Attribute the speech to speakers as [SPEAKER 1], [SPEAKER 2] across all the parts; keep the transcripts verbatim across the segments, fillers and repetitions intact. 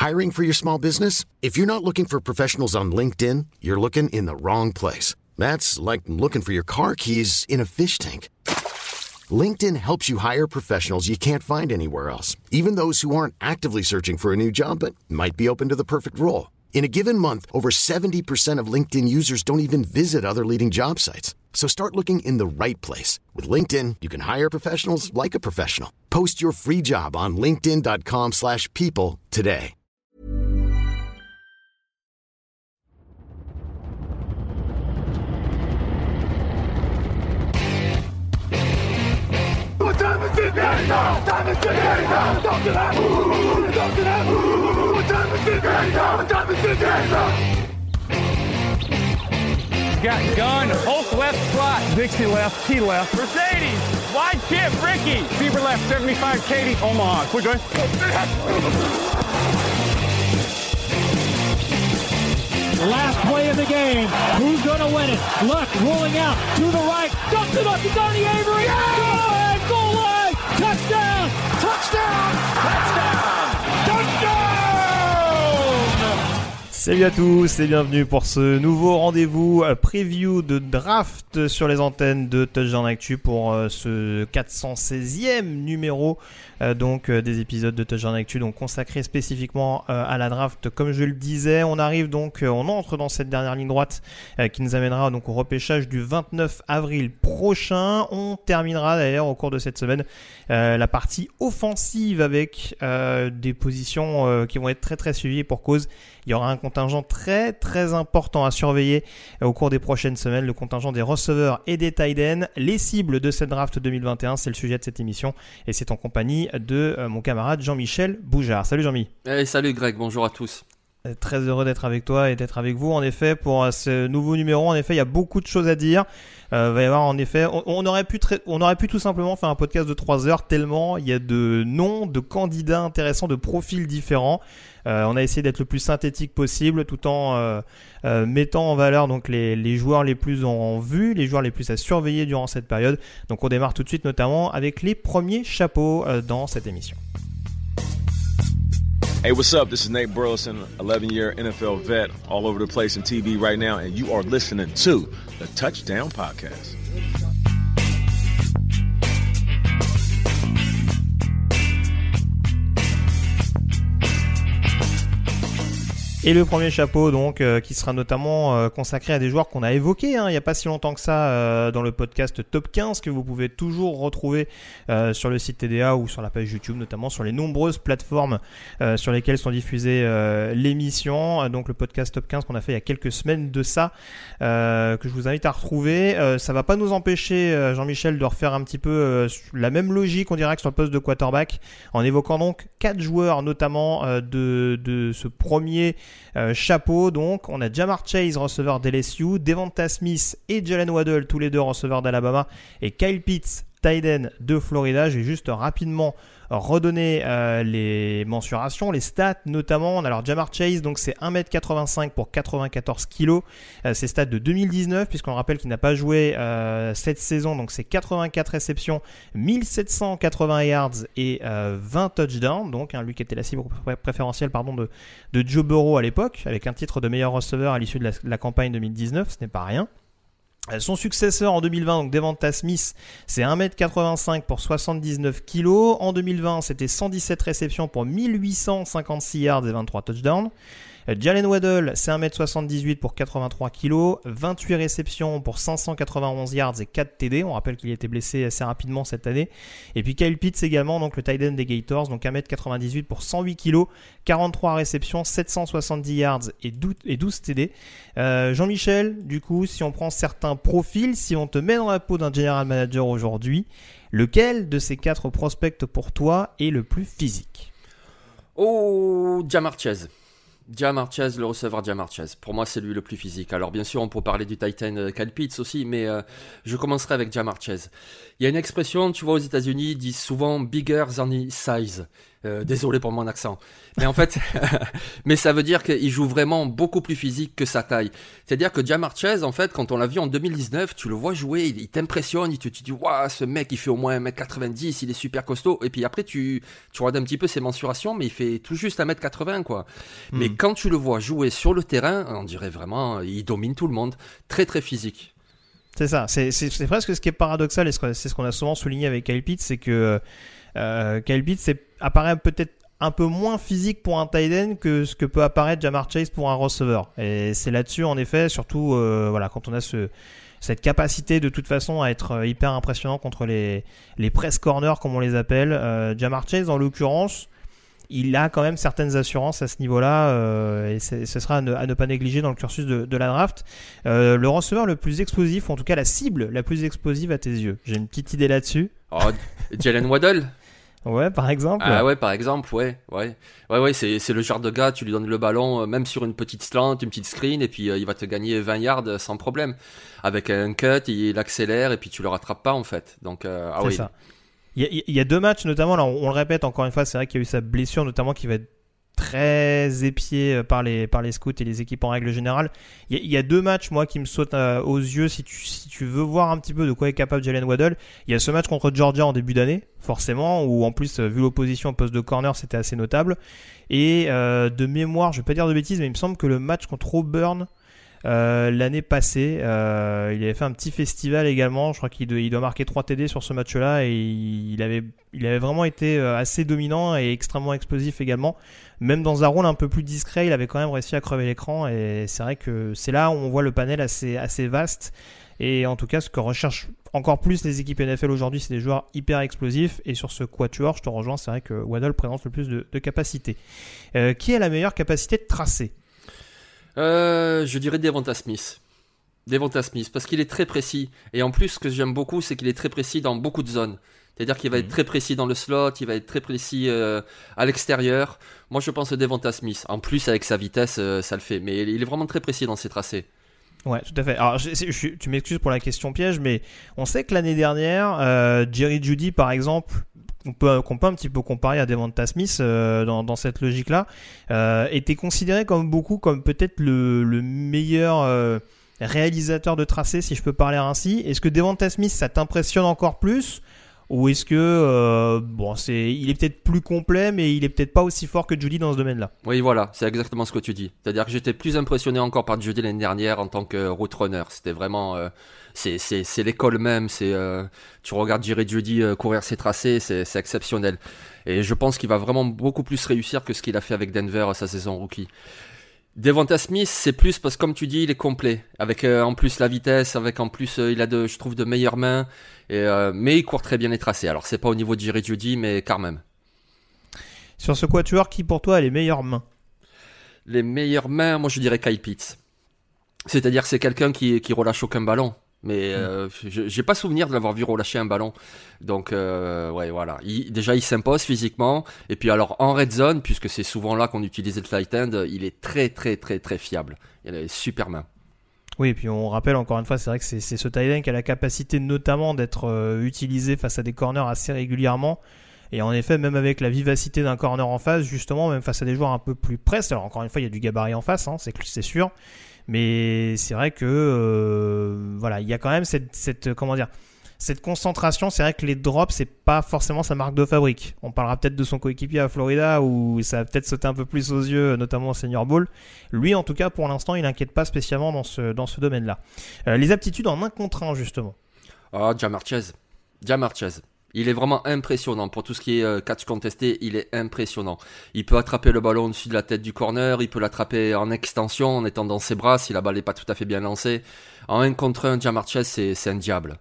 [SPEAKER 1] Hiring for your small business? If you're not looking for professionals on LinkedIn, you're looking in the wrong place. That's like looking for your car keys in a fish tank. LinkedIn helps you hire professionals you can't find anywhere else, even those who aren't actively searching for a new job but might be open to the perfect role. In a given month, over seventy percent of LinkedIn users don't even visit other leading job sites. So start looking in the right place. With LinkedIn, you can hire professionals like a professional. Post your free job on linkedin dot com slash people today.
[SPEAKER 2] What time is it now? Time is it now? Talk to that. Talk to that. What time is it now? What time is it now?
[SPEAKER 3] Got gun, Hulk left slot, Dixie left, T left, Mercedes, wide chip, Ricky, Bieber left, seventy-five, Katie, Omaha, quick going.
[SPEAKER 4] Last play of the game, who's gonna win it? Luck rolling out to the right, dumps it up to Donnie Avery, yeah! Go ahead, goal line, touchdown, touchdown, touchdown, touchdown!
[SPEAKER 5] Salut à tous et bienvenue pour ce nouveau rendez-vous preview de draft sur les antennes de Touchdown Actu pour ce quatre cent seizième numéro donc des épisodes de Touchdown Actu, donc consacré spécifiquement à la draft. Comme je le disais, on arrive donc, on entre dans cette dernière ligne droite qui nous amènera donc au repêchage du vingt-neuf avril prochain. On terminera d'ailleurs au cours de cette semaine euh, la partie offensive avec euh, des positions euh, qui vont être très très suivies pour cause. Il y aura un contingent très très important à surveiller au cours des prochaines semaines, le contingent des receveurs et des tight ends. Les cibles de cette draft deux mille vingt et un, c'est le sujet de cette émission et c'est en compagnie de euh, mon camarade Jean-Michel Boujard. Salut Jean-Mi.
[SPEAKER 6] Hey, salut Greg, bonjour à tous.
[SPEAKER 5] Très heureux d'être avec toi et d'être avec vous. En effet, pour ce nouveau numéro, en effet, il y a beaucoup de choses à dire. Euh, va y avoir en effet, on, on aurait pu tra- on aurait pu tout simplement faire un podcast de trois heures tellement il y a de noms, de candidats intéressants, de profils différents. Euh, on a essayé d'être le plus synthétique possible tout en euh, euh, mettant en valeur donc les, les joueurs les plus en vue, les joueurs les plus à surveiller durant cette période. Donc on démarre tout de suite notamment avec les premiers chapeaux euh, dans cette émission.
[SPEAKER 7] Hey, what's up? This is Nate Burleson, eleven-year N F L vet, all over the place in T V right now, and you are listening to the Touchdown Podcast.
[SPEAKER 5] Et le premier chapeau donc euh, qui sera notamment euh, consacré à des joueurs qu'on a évoqués hein, il n'y a pas si longtemps que ça euh, dans le podcast Top quinze que vous pouvez toujours retrouver euh, sur le site T D A ou sur la page YouTube, notamment sur les nombreuses plateformes euh, sur lesquelles sont diffusées euh, l'émission. Donc le podcast Top quinze qu'on a fait il y a quelques semaines de ça, euh, que je vous invite à retrouver. Euh, ça va pas nous empêcher, euh, Jean-Michel, de refaire un petit peu euh, la même logique, on dirait que sur le poste de quarterback, en évoquant donc quatre joueurs notamment euh, de, de ce premier Euh, chapeau. Donc on a Ja'Marr Chase, receveur d'L S U, Devonta Smith et Jalen Waddle, tous les deux receveurs d'Alabama, et Kyle Pitts, tight end de Florida. J'ai juste rapidement redonner euh, les mensurations, les stats notamment. Alors Ja'Marr Chase, donc c'est un mètre quatre-vingt-cinq pour quatre-vingt-quatorze kilos. Euh, c'est stats de deux mille dix-neuf puisqu'on rappelle qu'il n'a pas joué euh, cette saison. Donc c'est quatre-vingt-quatre réceptions, mille sept cent quatre-vingts yards et euh, vingt touchdowns. Donc hein, lui qui était la cible préférentielle pardon, de, de Joe Burrow à l'époque, avec un titre de meilleur receveur à l'issue de la, de la campagne deux mille dix-neuf, ce n'est pas rien. Son successeur en deux mille vingt, donc Devonta Smith, c'est un mètre quatre-vingt-cinq pour soixante-dix-neuf kilos. En deux mille vingt, c'était cent dix-sept réceptions pour mille huit cent cinquante-six yards et vingt-trois touchdowns. Jalen Waddle, c'est un mètre soixante-dix-huit pour quatre-vingt-trois kilos, vingt-huit réceptions pour cinq cent quatre-vingt-onze yards et quatre T D. On rappelle qu'il a été blessé assez rapidement cette année. Et puis Kyle Pitts également, donc le tight end des Gators, donc un mètre quatre-vingt-dix-huit pour cent huit kilos, quarante-trois réceptions, sept cent soixante-dix yards et douze T D. Euh, Jean-Michel, du coup, si on prend certains profils, si on te met dans la peau d'un general manager aujourd'hui, lequel de ces quatre prospects pour toi est le plus physique?
[SPEAKER 6] Oh, Ja'Marr Chase. Ja'Marr Chase, le receveur Ja'Marr Chase. Pour moi, c'est lui le plus physique. Alors, bien sûr, on peut parler du Titan euh, Kyle Pitts aussi, mais euh, je commencerai avec Ja'Marr Chase. Il y a une expression, tu vois, aux États-Unis, ils disent souvent bigger than his size. Euh, désolé pour mon accent. Mais en fait, mais ça veut dire qu'il joue vraiment beaucoup plus physique que sa taille. C'est-à-dire que Ja'Marr Chase, en fait, quand on l'a vu en deux mille dix-neuf, tu le vois jouer, il, il t'impressionne, il te, tu te dis, waouh, ce mec, il fait au moins un mètre quatre-vingt-dix, il est super costaud. Et puis après, tu, tu regardes un petit peu ses mensurations, mais il fait tout juste un mètre quatre-vingts, quoi. Mm. Mais quand tu le vois jouer sur le terrain, on dirait vraiment, il domine tout le monde. Très, très physique.
[SPEAKER 5] C'est ça. C'est, c'est, c'est presque ce qui est paradoxal, et c'est ce qu'on a souvent souligné avec Kyle Pitts, c'est que Euh, Kyle Pitts c'est, apparaît peut-être un peu moins physique pour un tight end que ce que peut apparaître Ja'Marr Chase pour un receveur. Et c'est là-dessus, en effet, surtout euh, voilà, quand on a ce, cette capacité de toute façon à être hyper impressionnant contre les, les press corners, comme on les appelle. Euh, Ja'Marr Chase, en l'occurrence, il a quand même certaines assurances à ce niveau-là, euh, et c'est, ce sera à ne, à ne pas négliger dans le cursus de, de la draft. Euh, le receveur le plus explosif, ou en tout cas la cible la plus explosive à tes yeux. J'ai une petite idée là-dessus.
[SPEAKER 6] Oh, Jalen Waddle.
[SPEAKER 5] Ouais, par exemple.
[SPEAKER 6] Ah ouais, par exemple, ouais, ouais, ouais, ouais, c'est c'est le genre de gars, tu lui donnes le ballon, euh, même sur une petite slant, une petite screen, et puis euh, il va te gagner vingt yards sans problème. Avec un cut, il accélère, et puis tu le rattrapes pas en fait. Donc euh, ah
[SPEAKER 5] c'est
[SPEAKER 6] oui.
[SPEAKER 5] Ça. Il y, a, il y a deux matchs notamment, là, on, on le répète encore une fois, c'est vrai qu'il y a eu sa blessure notamment qui va être très épié par les, par les scouts et les équipes en règle générale. Il y a, il y a deux matchs, moi, qui me sautent euh, aux yeux si tu, si tu veux voir un petit peu de quoi est capable Jalen Waddle. Il y a ce match contre Georgia en début d'année, forcément, où en plus, vu l'opposition au poste de corner, c'était assez notable. Et euh, de mémoire, je vais pas dire de bêtises, mais il me semble que le match contre Auburn, Euh, l'année passée, euh, il avait fait un petit festival également. Je crois qu'il doit, il doit marquer trois T D sur ce match-là, et il avait, il avait vraiment été assez dominant et extrêmement explosif également. Même dans un rôle un peu plus discret, il avait quand même réussi à crever l'écran, et c'est vrai que c'est là où on voit le panel assez, assez vaste. Et en tout cas, ce que recherchent encore plus les équipes N F L aujourd'hui, c'est des joueurs hyper explosifs. Et sur ce quatuor, je te rejoins, c'est vrai que Waddle présente le plus de, de capacité. Euh, qui a la meilleure capacité de tracer ?
[SPEAKER 6] Euh, je dirais Devonta Smith. Devonta Smith, parce qu'il est très précis. Et en plus, ce que j'aime beaucoup, c'est qu'il est très précis dans beaucoup de zones. C'est-à-dire qu'il va être très précis dans le slot, il va être très précis euh, à l'extérieur. Moi, je pense à Devonta Smith. En plus, avec sa vitesse, euh, ça le fait. Mais il est vraiment très précis dans ses tracés.
[SPEAKER 5] Ouais, tout à fait. Alors, je, je, tu m'excuses pour la question piège, mais on sait que l'année dernière, euh, Jerry Jeudy, par exemple, qu'on peut, qu'on peut un petit peu comparer à Devonta Smith euh, dans, dans cette logique-là, euh, était considéré comme beaucoup comme peut-être le, le meilleur euh, réalisateur de tracé, si je peux parler ainsi. Est-ce que Devonta Smith, ça t'impressionne encore plus ? Ou est-ce que euh, bon, c'est, il est peut-être plus complet, mais il est peut-être pas aussi fort que Jeudy dans ce domaine-là.
[SPEAKER 6] Oui, voilà, c'est exactement ce que tu dis. C'est-à-dire que j'étais plus impressionné encore par Jeudy l'année dernière en tant que route runner. C'était vraiment, euh, c'est, c'est, c'est l'école même. C'est, euh, tu regardes Jerry Jeudy euh, courir ses tracés, c'est, c'est exceptionnel. Et je pense qu'il va vraiment beaucoup plus réussir que ce qu'il a fait avec Denver sa saison rookie. Devonta Smith, c'est plus parce que comme tu dis, il est complet, avec euh, en plus la vitesse, avec en plus euh, il a de, je trouve, de meilleures mains, et, euh, mais il court très bien les tracés. Alors c'est pas au niveau de Jerry Jeudy, mais quand même.
[SPEAKER 5] Sur ce quatuor, qui pour toi a les meilleures mains ?
[SPEAKER 6] Les meilleures mains, moi je dirais Kyle Pitts. C'est-à-dire que c'est quelqu'un qui qui relâche aucun ballon. Mais euh, je, j'ai pas souvenir de l'avoir vu relâcher un ballon. Donc euh, ouais, voilà. Il, déjà il s'impose physiquement, et puis alors en red zone, puisque c'est souvent là qu'on utilise le tight end, il est très très très très fiable. Il a des super mains.
[SPEAKER 5] Oui, et puis on rappelle encore une fois, c'est vrai que c'est, c'est ce tight end qui a la capacité notamment d'être euh, utilisé face à des corners assez régulièrement. Et en effet, même avec la vivacité d'un corner en face, justement, même face à des joueurs un peu plus press, alors encore une fois, il y a du gabarit en face, hein, c'est, c'est sûr. Mais c'est vrai que euh, voilà, il y a quand même cette, cette comment dire, cette concentration. C'est vrai que les drops, c'est pas forcément sa marque de fabrique. On parlera peut-être de son coéquipier à Florida où ça va peut-être sauter un peu plus aux yeux, notamment au Senior Bowl. Lui, en tout cas, pour l'instant, il n'inquiète pas spécialement dans ce dans ce domaine-là. Euh, les aptitudes en un contre un, justement.
[SPEAKER 6] Ah, oh, Ja'Marr Chase, Ja'Marr Chase. Il est vraiment impressionnant. Pour tout ce qui est euh, catch contesté, il est impressionnant. Il peut attraper le ballon au-dessus de la tête du corner, il peut l'attraper en extension, en étant dans ses bras, si la balle n'est pas tout à fait bien lancée. En un contre un, Ja'Marr Chase, c'est, c'est un diable.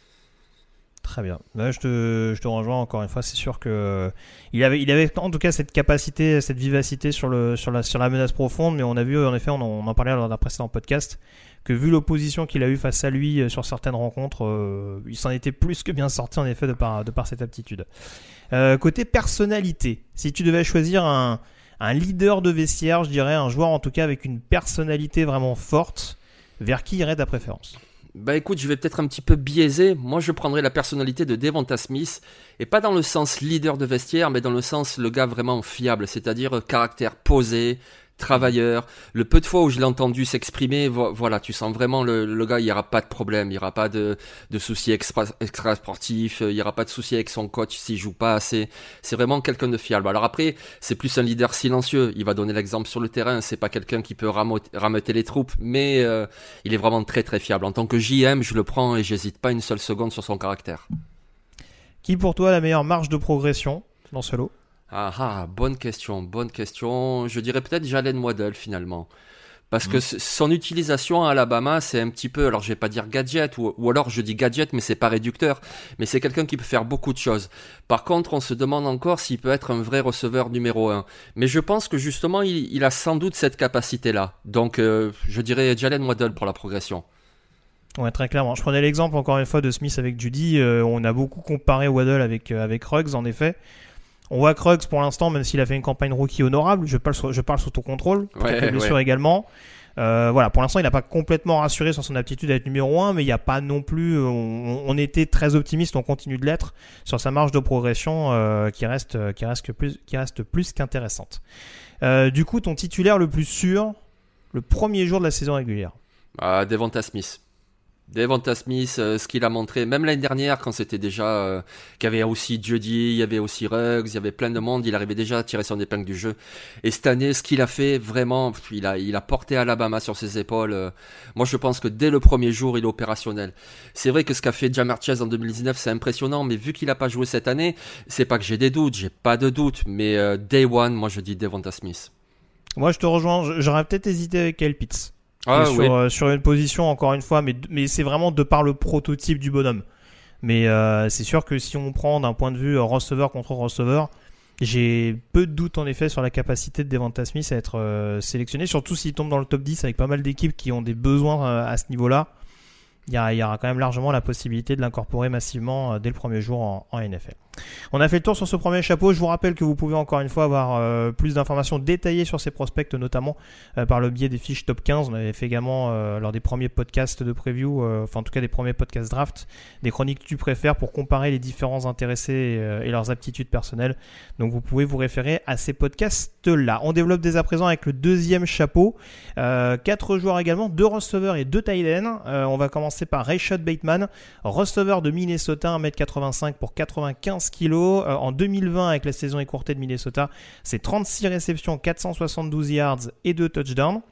[SPEAKER 5] Très bien. Là, je te, je te rejoins encore une fois. C'est sûr que il avait, il avait en tout cas cette capacité, cette vivacité sur le, sur la, sur la menace profonde. Mais on a vu, en effet, on en, on en parlait lors d'un précédent podcast, que vu l'opposition qu'il a eue face à lui sur certaines rencontres, euh, il s'en était plus que bien sorti en effet de par, de par cette aptitude. Euh, côté personnalité, si tu devais choisir un, un leader de vestiaire, je dirais un joueur en tout cas avec une personnalité vraiment forte, vers qui irait ta préférence ?
[SPEAKER 6] Bah écoute, je vais peut-être un petit peu biaiser. Moi, je prendrais la personnalité de Devonta Smith, et pas dans le sens leader de vestiaire, mais dans le sens le gars vraiment fiable, c'est-à-dire euh, caractère posé, travailleur. Le peu de fois où je l'ai entendu s'exprimer, vo- voilà, tu sens vraiment le, le gars, il n'y aura pas de problème, il n'y aura pas de, de soucis extra, extra sportifs, il n'y aura pas de soucis avec son coach s'il joue pas assez. C'est vraiment quelqu'un de fiable. Alors après, c'est plus un leader silencieux. Il va donner l'exemple sur le terrain. C'est pas quelqu'un qui peut rameuter, rameuter les troupes, mais euh, il est vraiment très très fiable. En tant que J M, je le prends et j'hésite pas une seule seconde sur son caractère.
[SPEAKER 5] Qui pour toi a la meilleure marge de progression dans ce lot?
[SPEAKER 6] Ah ah, bonne question, bonne question. Je dirais peut-être Jalen Waddle finalement. Parce que mmh. son utilisation à Alabama, c'est un petit peu, alors je vais pas dire gadget, ou, ou alors je dis gadget, mais c'est pas réducteur, mais c'est quelqu'un qui peut faire beaucoup de choses. Par contre, on se demande encore s'il peut être un vrai receveur numéro un. Mais je pense que justement, il, il a sans doute cette capacité-là. Donc, euh, je dirais Jalen Waddle pour la progression.
[SPEAKER 5] Ouais, très clairement. Je prenais l'exemple encore une fois de Smith avec Judy. Euh, on a beaucoup comparé Waddle avec, euh, avec Ruggs, en effet. On voit que Ruggs, pour l'instant, même s'il a fait une campagne rookie honorable, je parle, sur, je parle sous ton contrôle,
[SPEAKER 6] ouais,
[SPEAKER 5] très blessure
[SPEAKER 6] ouais.
[SPEAKER 5] également. Euh, voilà, pour l'instant, il n'a pas complètement rassuré sur son aptitude à être numéro un, mais il n'y a pas non plus. On, on était très optimiste, on continue de l'être sur sa marge de progression euh, qui reste, qui reste plus, qui reste plus qu'intéressante. Euh, du coup, ton titulaire le plus sûr, le premier jour de la saison régulière.
[SPEAKER 6] Ah, Devonta Smith. Devonta Smith, euh, ce qu'il a montré, même l'année dernière, quand c'était déjà, euh, qu'il y avait aussi Jeudy, il y avait aussi Ruggs, il y avait plein de monde, il arrivait déjà à tirer son épingle du jeu. Et cette année, ce qu'il a fait, vraiment, il a, il a porté Alabama sur ses épaules. Euh, moi, je pense que dès le premier jour, il est opérationnel. C'est vrai que ce qu'a fait Ja'Marr Chase en deux mille dix-neuf, c'est impressionnant, mais vu qu'il a pas joué cette année, c'est pas que j'ai des doutes, j'ai pas de doutes, mais euh, day one, moi, je dis Devonta Smith.
[SPEAKER 5] Moi, je te rejoins, j'aurais peut-être hésité avec Kyle Pitts.
[SPEAKER 6] Ah,
[SPEAKER 5] sur,
[SPEAKER 6] oui.
[SPEAKER 5] euh, sur une position encore une fois, mais, mais c'est vraiment de par le prototype du bonhomme. Mais euh, c'est sûr que si on prend d'un point de vue euh, receveur contre receveur, j'ai peu de doutes en effet sur la capacité de Devonta Smith à être euh, sélectionné, surtout s'il tombe dans le top dix avec pas mal d'équipes qui ont des besoins euh, à ce niveau-là. Il y, a, il y aura quand même largement la possibilité de l'incorporer massivement euh, dès le premier jour en, en N F L. On a fait le tour sur ce premier chapeau. Je vous rappelle que vous pouvez encore une fois avoir euh, plus d'informations détaillées sur ces prospects, notamment euh, par le biais des fiches top quinze. On avait fait également euh, lors des premiers podcasts de preview, euh, enfin en tout cas des premiers podcasts draft, des chroniques que tu préfères pour comparer les différents intéressés et, euh, et leurs aptitudes personnelles. Donc vous pouvez vous référer à ces podcasts-là. On développe dès à présent avec le deuxième chapeau. Euh, quatre joueurs également, deux receveurs et deux tight ends. Euh, on va commencer par Rashad Bateman, receveur de Minnesota, un mètre quatre-vingt-cinq pour quatre-vingt-quinze kilos. Euh, en deux mille vingt, avec la saison écourtée de Minnesota, c'est trente-six réceptions, quatre cent soixante-douze yards et deux touchdowns.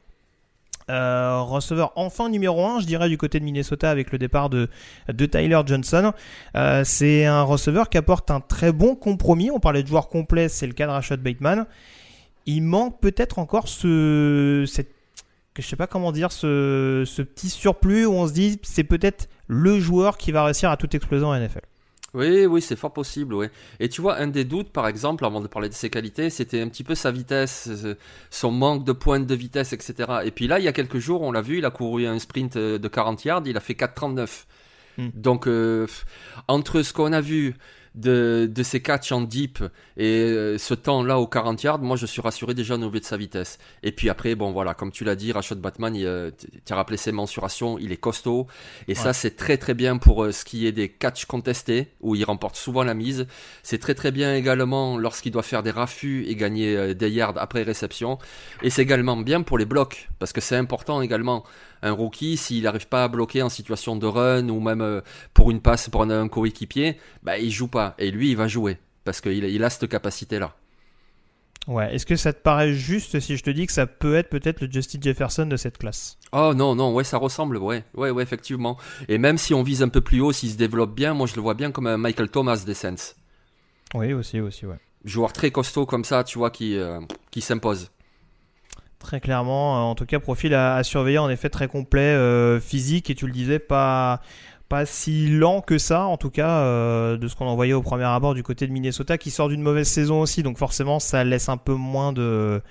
[SPEAKER 5] Euh, receveur enfin numéro un, je dirais, du côté de Minnesota avec le départ de, de Tyler Johnson. Euh, c'est un receveur qui apporte un très bon compromis. On parlait de joueur complet, c'est le cas de Rashad Bateman. Il manque peut-être encore ce, cette, je sais pas comment dire, ce, ce petit surplus où on se dit c'est peut-être le joueur qui va réussir à tout exploser en N F L.
[SPEAKER 6] Oui, oui, c'est fort possible, oui. Et tu vois, un des doutes, par exemple, avant de parler de ses qualités, c'était un petit peu sa vitesse, son manque de pointe de vitesse, et cetera. Et puis là, il y a quelques jours, on l'a vu, il a couru un sprint de quarante yards, il a fait quatre trente-neuf. Hmm. Donc, euh, entre ce qu'on a vu de, de ses catchs en deep et euh, ce temps-là aux quarante yards, moi je suis rassuré déjà au niveau de sa vitesse. Et puis après, bon voilà, comme tu l'as dit, Rashad Bateman, il, euh, tu as rappelé ses mensurations, il est costaud. Et ouais. Ça, c'est très très bien pour euh, ce qui est des catchs contestés, où il remporte souvent la mise. C'est très très bien également lorsqu'il doit faire des raffus et gagner euh, des yards après réception. Et c'est également bien pour les blocs, parce que c'est important également. Un rookie, s'il n'arrive pas à bloquer en situation de run ou même euh, pour une passe pour un, un coéquipier, bah, il joue pas. Et lui, il va jouer parce qu'il il a cette capacité-là.
[SPEAKER 5] Ouais. Est-ce que ça te paraît juste si je te dis que ça peut être peut-être le Justin Jefferson de cette classe ?
[SPEAKER 6] Oh non, non, ouais, ça ressemble, ouais, ouais, ouais, effectivement. Et même si on vise un peu plus haut, s'il se développe bien, moi je le vois bien comme un Michael Thomas des Saints.
[SPEAKER 5] Oui, aussi, aussi, ouais.
[SPEAKER 6] Joueur très costaud comme ça, tu vois, qui, euh, qui s'impose.
[SPEAKER 5] Très clairement, en tout cas, profil à, à surveiller, en effet très complet, euh, physique, et tu le disais, pas, pas si lent que ça, en tout cas, euh, de ce qu'on en voyait au premier abord du côté de Minnesota, qui sort d'une mauvaise saison aussi, donc forcément, ça laisse un peu moins de,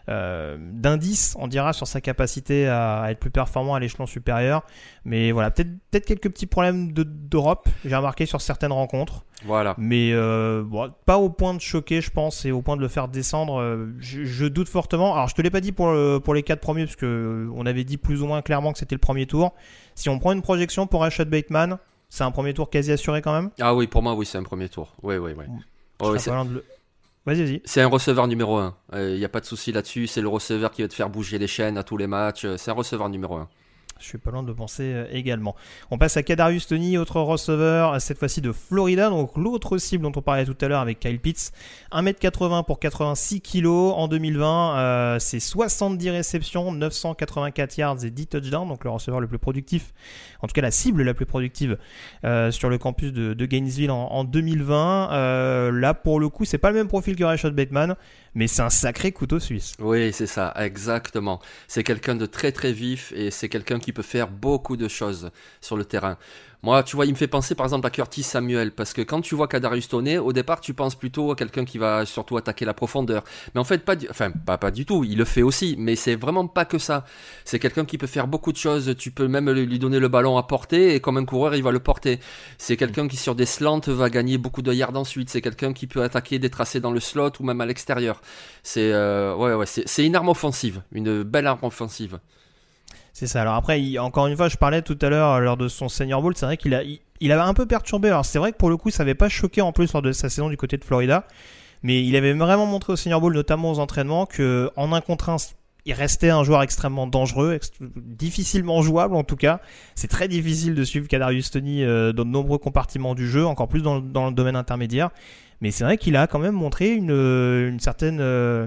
[SPEAKER 5] euh, d'indices, on dira, sur sa capacité à, à être plus performant à l'échelon supérieur. Mais voilà, peut-être, peut-être quelques petits problèmes de, d'Europe, j'ai remarqué sur certaines rencontres.
[SPEAKER 6] Voilà.
[SPEAKER 5] Mais euh, bon, pas au point de choquer, je pense, et au point de le faire descendre. Euh, je, je doute fortement. Alors, je te l'ai pas dit pour, le, pour les quatre premiers, parce que on avait dit plus ou moins clairement que c'était le premier tour. Si on prend une projection pour Rashad Bateman, c'est un premier tour quasi assuré quand même.
[SPEAKER 6] Ah oui, pour moi, oui, c'est un premier tour. Oui, oui, oui. Oh, oui c'est...
[SPEAKER 5] Le... Vas-y, vas-y.
[SPEAKER 6] C'est un receveur numéro un. Il euh, n'y a pas de souci là-dessus. C'est le receveur qui va te faire bouger les chaînes à tous les matchs. C'est un receveur numéro un.
[SPEAKER 5] Je suis pas loin de le penser euh, également. On passe à Kadarius Toney, autre receveur, cette fois-ci de Florida, donc l'autre cible dont on parlait tout à l'heure avec Kyle Pitts. un mètre quatre-vingts pour quatre-vingt-six kilos en deux mille vingt. Euh, c'est soixante-dix réceptions, neuf cent quatre-vingt-quatre yards et dix touchdowns, donc le receveur le plus productif, en tout cas la cible la plus productive euh, sur le campus de, de Gainesville en, en deux mille vingt. Euh, là, pour le coup, c'est pas le même profil que Rashad Bateman, mais c'est un sacré couteau suisse.
[SPEAKER 6] Oui, c'est ça, exactement. C'est quelqu'un de très très vif et c'est quelqu'un qui peut faire beaucoup de choses sur le terrain. Moi, tu vois, il me fait penser par exemple à Curtis Samuel, parce que quand tu vois Kadarius Toney, au départ, tu penses plutôt à quelqu'un qui va surtout attaquer la profondeur. Mais en fait, pas du, enfin, pas, pas du tout, il le fait aussi, mais c'est vraiment pas que ça. C'est quelqu'un qui peut faire beaucoup de choses, tu peux même lui donner le ballon à porter, et comme un coureur, il va le porter. C'est quelqu'un qui, sur des slants, va gagner beaucoup de yards ensuite. C'est quelqu'un qui peut attaquer des tracés dans le slot ou même à l'extérieur. C'est, euh, ouais, ouais, c'est, c'est une arme offensive, une belle arme offensive.
[SPEAKER 5] C'est ça. Alors après, il, encore une fois, je parlais tout à l'heure lors de son Senior Bowl, c'est vrai qu'il a, il, il avait un peu perturbé. Alors c'est vrai que pour le coup, ça n'avait pas choqué en plus lors de sa saison du côté de Florida, mais il avait vraiment montré au Senior Bowl, notamment aux entraînements, que en un contre un, il restait un joueur extrêmement dangereux, ext- difficilement jouable en tout cas. C'est très difficile de suivre Kadarius Toney euh, dans de nombreux compartiments du jeu, encore plus dans, dans le domaine intermédiaire. Mais c'est vrai qu'il a quand même montré une, une certaine euh,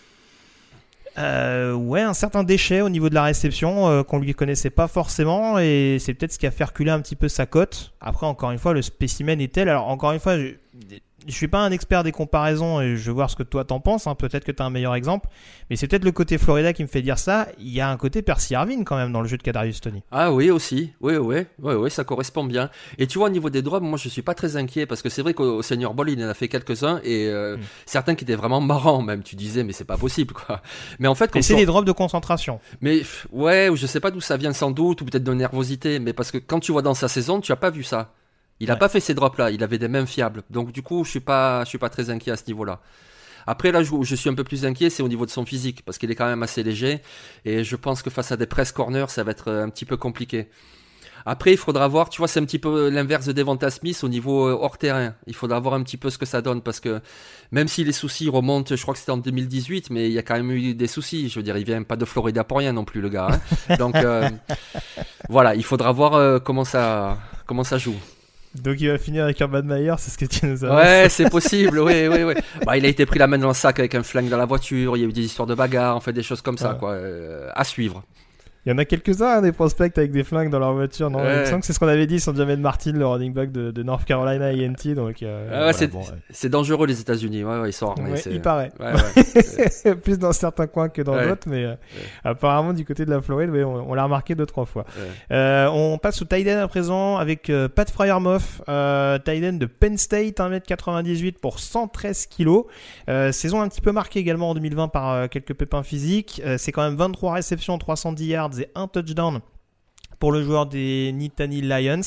[SPEAKER 5] Euh, ouais, un certain déchet au niveau de la réception euh, qu'on lui connaissait pas forcément, et c'est peut-être ce qui a fait reculer un petit peu sa cote. Après, encore une fois, le spécimen est tel. Alors, encore une fois, je, je suis pas un expert des comparaisons et je veux voir ce que toi t'en penses, hein. Peut-être que t'as un meilleur exemple, mais c'est peut-être le côté Florida qui me fait dire ça. Il y a un côté Percy Harvin quand même dans le jeu de Kadarius Toney.
[SPEAKER 6] Ah oui, aussi, oui, oui, oui, oui, ça correspond bien. Et tu vois, au niveau des drops, moi je suis pas très inquiet, parce que c'est vrai qu'au Senior Bowl, il en a fait quelques-uns, et euh, mm. certains qui étaient vraiment marrants même, tu disais, mais c'est pas possible, quoi. Mais en fait,
[SPEAKER 5] et c'est on... des drops de concentration.
[SPEAKER 6] Mais ouais, je sais pas d'où ça vient sans doute, ou peut-être de nervosité, mais parce que quand tu vois dans sa saison, tu as pas vu ça. Il n'a ouais. pas fait ces drops-là, il avait des mains fiables. Donc du coup, je suis pas, je suis pas très inquiet à ce niveau-là. Après, là où je suis un peu plus inquiet, c'est au niveau de son physique, parce qu'il est quand même assez léger, et je pense que face à des press corners, ça va être un petit peu compliqué. Après, il faudra voir, tu vois, c'est un petit peu l'inverse de Devonta Smith au niveau hors terrain. Il faudra voir un petit peu ce que ça donne, parce que même si les soucis remontent, je crois que c'était en deux mille dix-huit, mais il y a quand même eu des soucis. Je veux dire, il vient pas de Florida pour rien non plus, le gars. Hein. Donc euh, voilà, il faudra voir euh, comment ça, comment ça joue.
[SPEAKER 5] Donc il va finir avec Urban Meyer, c'est ce que tu nous as dit.
[SPEAKER 6] Ouais, c'est possible, oui, oui, oui. Bah, il a été pris la main dans le sac avec un flingue dans la voiture, il y a eu des histoires de bagarre, en fait, des choses comme ça, ouais. quoi, euh, à suivre.
[SPEAKER 5] Il y en a quelques-uns, hein, des prospects avec des flingues dans leur voiture. Non, ouais. Il me semble que c'est ce qu'on avait dit sur Jamed Martin, le running back de, de North Carolina A and T. Donc, euh,
[SPEAKER 6] ah ouais,
[SPEAKER 5] voilà,
[SPEAKER 6] c'est,
[SPEAKER 5] bon, ouais.
[SPEAKER 6] c'est dangereux les États-Unis. Ouais, ouais, ils sont armés.
[SPEAKER 5] Ouais,
[SPEAKER 6] c'est...
[SPEAKER 5] Il paraît.
[SPEAKER 6] Ouais, ouais.
[SPEAKER 5] Plus dans certains coins que dans
[SPEAKER 6] ouais.
[SPEAKER 5] d'autres, mais euh, ouais. apparemment du côté de la Floride, ouais, on, on l'a remarqué deux trois fois.
[SPEAKER 6] Ouais.
[SPEAKER 5] Euh, on passe au tight end à présent avec euh, Pat Freiermuth, euh, tight end de Penn State, un mètre quatre-vingt-dix-huit pour cent treize kilos. Euh, saison un petit peu marquée également en deux mille vingt par euh, quelques pépins physiques. Euh, c'est quand même vingt-trois réceptions, trois cent dix yards et un touchdown pour le joueur des Nittany Lions.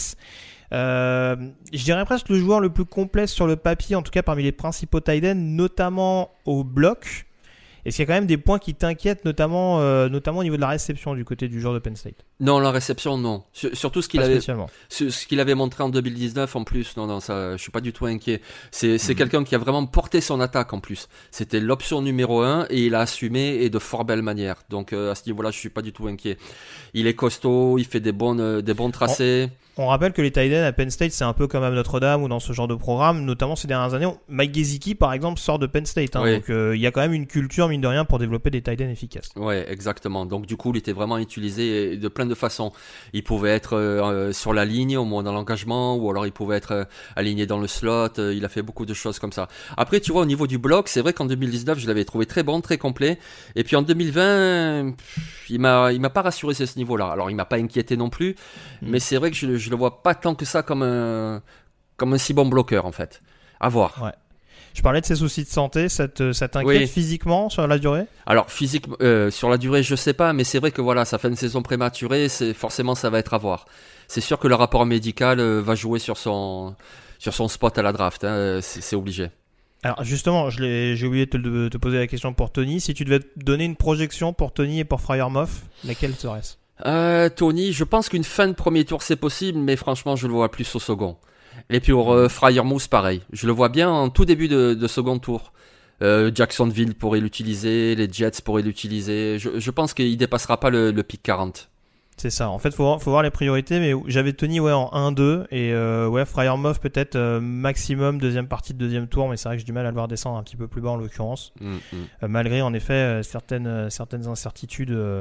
[SPEAKER 5] Euh, je dirais presque le joueur le plus complet sur le papier, en tout cas parmi les principaux tight ends, notamment au bloc. Est-ce qu'il y a quand même des points qui t'inquiètent, notamment, euh, notamment au niveau de la réception du côté du joueur de Penn State?
[SPEAKER 6] Non, la réception, non. Surtout ce qu'il,
[SPEAKER 5] pas
[SPEAKER 6] avait,
[SPEAKER 5] ce,
[SPEAKER 6] ce qu'il avait montré en deux mille dix-neuf en plus. Non, non, ça, je suis pas du tout inquiet. C'est, c'est mmh. quelqu'un qui a vraiment porté son attaque en plus. C'était l'option numéro un et il a assumé et de fort belle manière. Donc euh, à ce niveau-là, je suis pas du tout inquiet. Il est costaud, il fait des bonnes, euh, des bons tracés.
[SPEAKER 5] Oh. On rappelle que les tight ends à Penn State, c'est un peu comme à Notre-Dame ou dans ce genre de programme, notamment ces dernières années. Mike Gesicki, par exemple, sort de Penn State. Hein, oui. Donc, il euh, y a quand même une culture, mine de rien, pour développer des tight ends efficaces.
[SPEAKER 6] Ouais, exactement. Donc, du coup, il était vraiment utilisé de plein de façons. Il pouvait être euh, sur la ligne, au moins dans l'engagement, ou alors il pouvait être euh, aligné dans le slot. Euh, il a fait beaucoup de choses comme ça. Après, tu vois, au niveau du bloc, c'est vrai qu'en deux mille dix-neuf, je l'avais trouvé très bon, très complet. Et puis en deux mille vingt, pff, il m'a, il m'a pas rassuré à ce niveau-là. Alors, il m'a pas inquiété non plus, mmh. mais c'est vrai que je, je le vois pas tant que ça comme un, comme un si bon bloqueur en fait. À voir.
[SPEAKER 5] Ouais. Je parlais de ses soucis de santé, ça, te, ça t'inquiète
[SPEAKER 6] oui.
[SPEAKER 5] physiquement sur la durée ?
[SPEAKER 6] Alors physiquement, euh, sur la durée, je sais pas, mais c'est vrai que voilà, ça fait une saison prématurée, c'est forcément ça va être à voir. C'est sûr que le rapport médical euh, va jouer sur son sur son spot à la draft, hein, c'est, c'est obligé.
[SPEAKER 5] Alors justement, je l'ai, j'ai oublié de te, de te poser la question pour Tony. Si tu devais donner une projection pour Tony et pour Freiermuth, laquelle serait-ce ?
[SPEAKER 6] euh, Tony, je pense qu'une fin de premier tour c'est possible, mais franchement je le vois plus au second. Et puis pour euh, Freiermuth, pareil. Je le vois bien en tout début de, de second tour. Euh, Jacksonville pourrait l'utiliser, les Jets pourraient l'utiliser. Je, je pense qu'il dépassera pas le, le pick quarante.
[SPEAKER 5] C'est ça. En fait, faut voir, faut voir les priorités. Mais j'avais Tony ouais en un deux et euh, ouais Freiermuth peut-être euh, maximum deuxième partie de deuxième tour. Mais c'est vrai que j'ai du mal à le voir descendre un petit peu plus bas en l'occurrence. Mm, mm. Euh, malgré en effet euh, certaines euh, certaines incertitudes. Euh,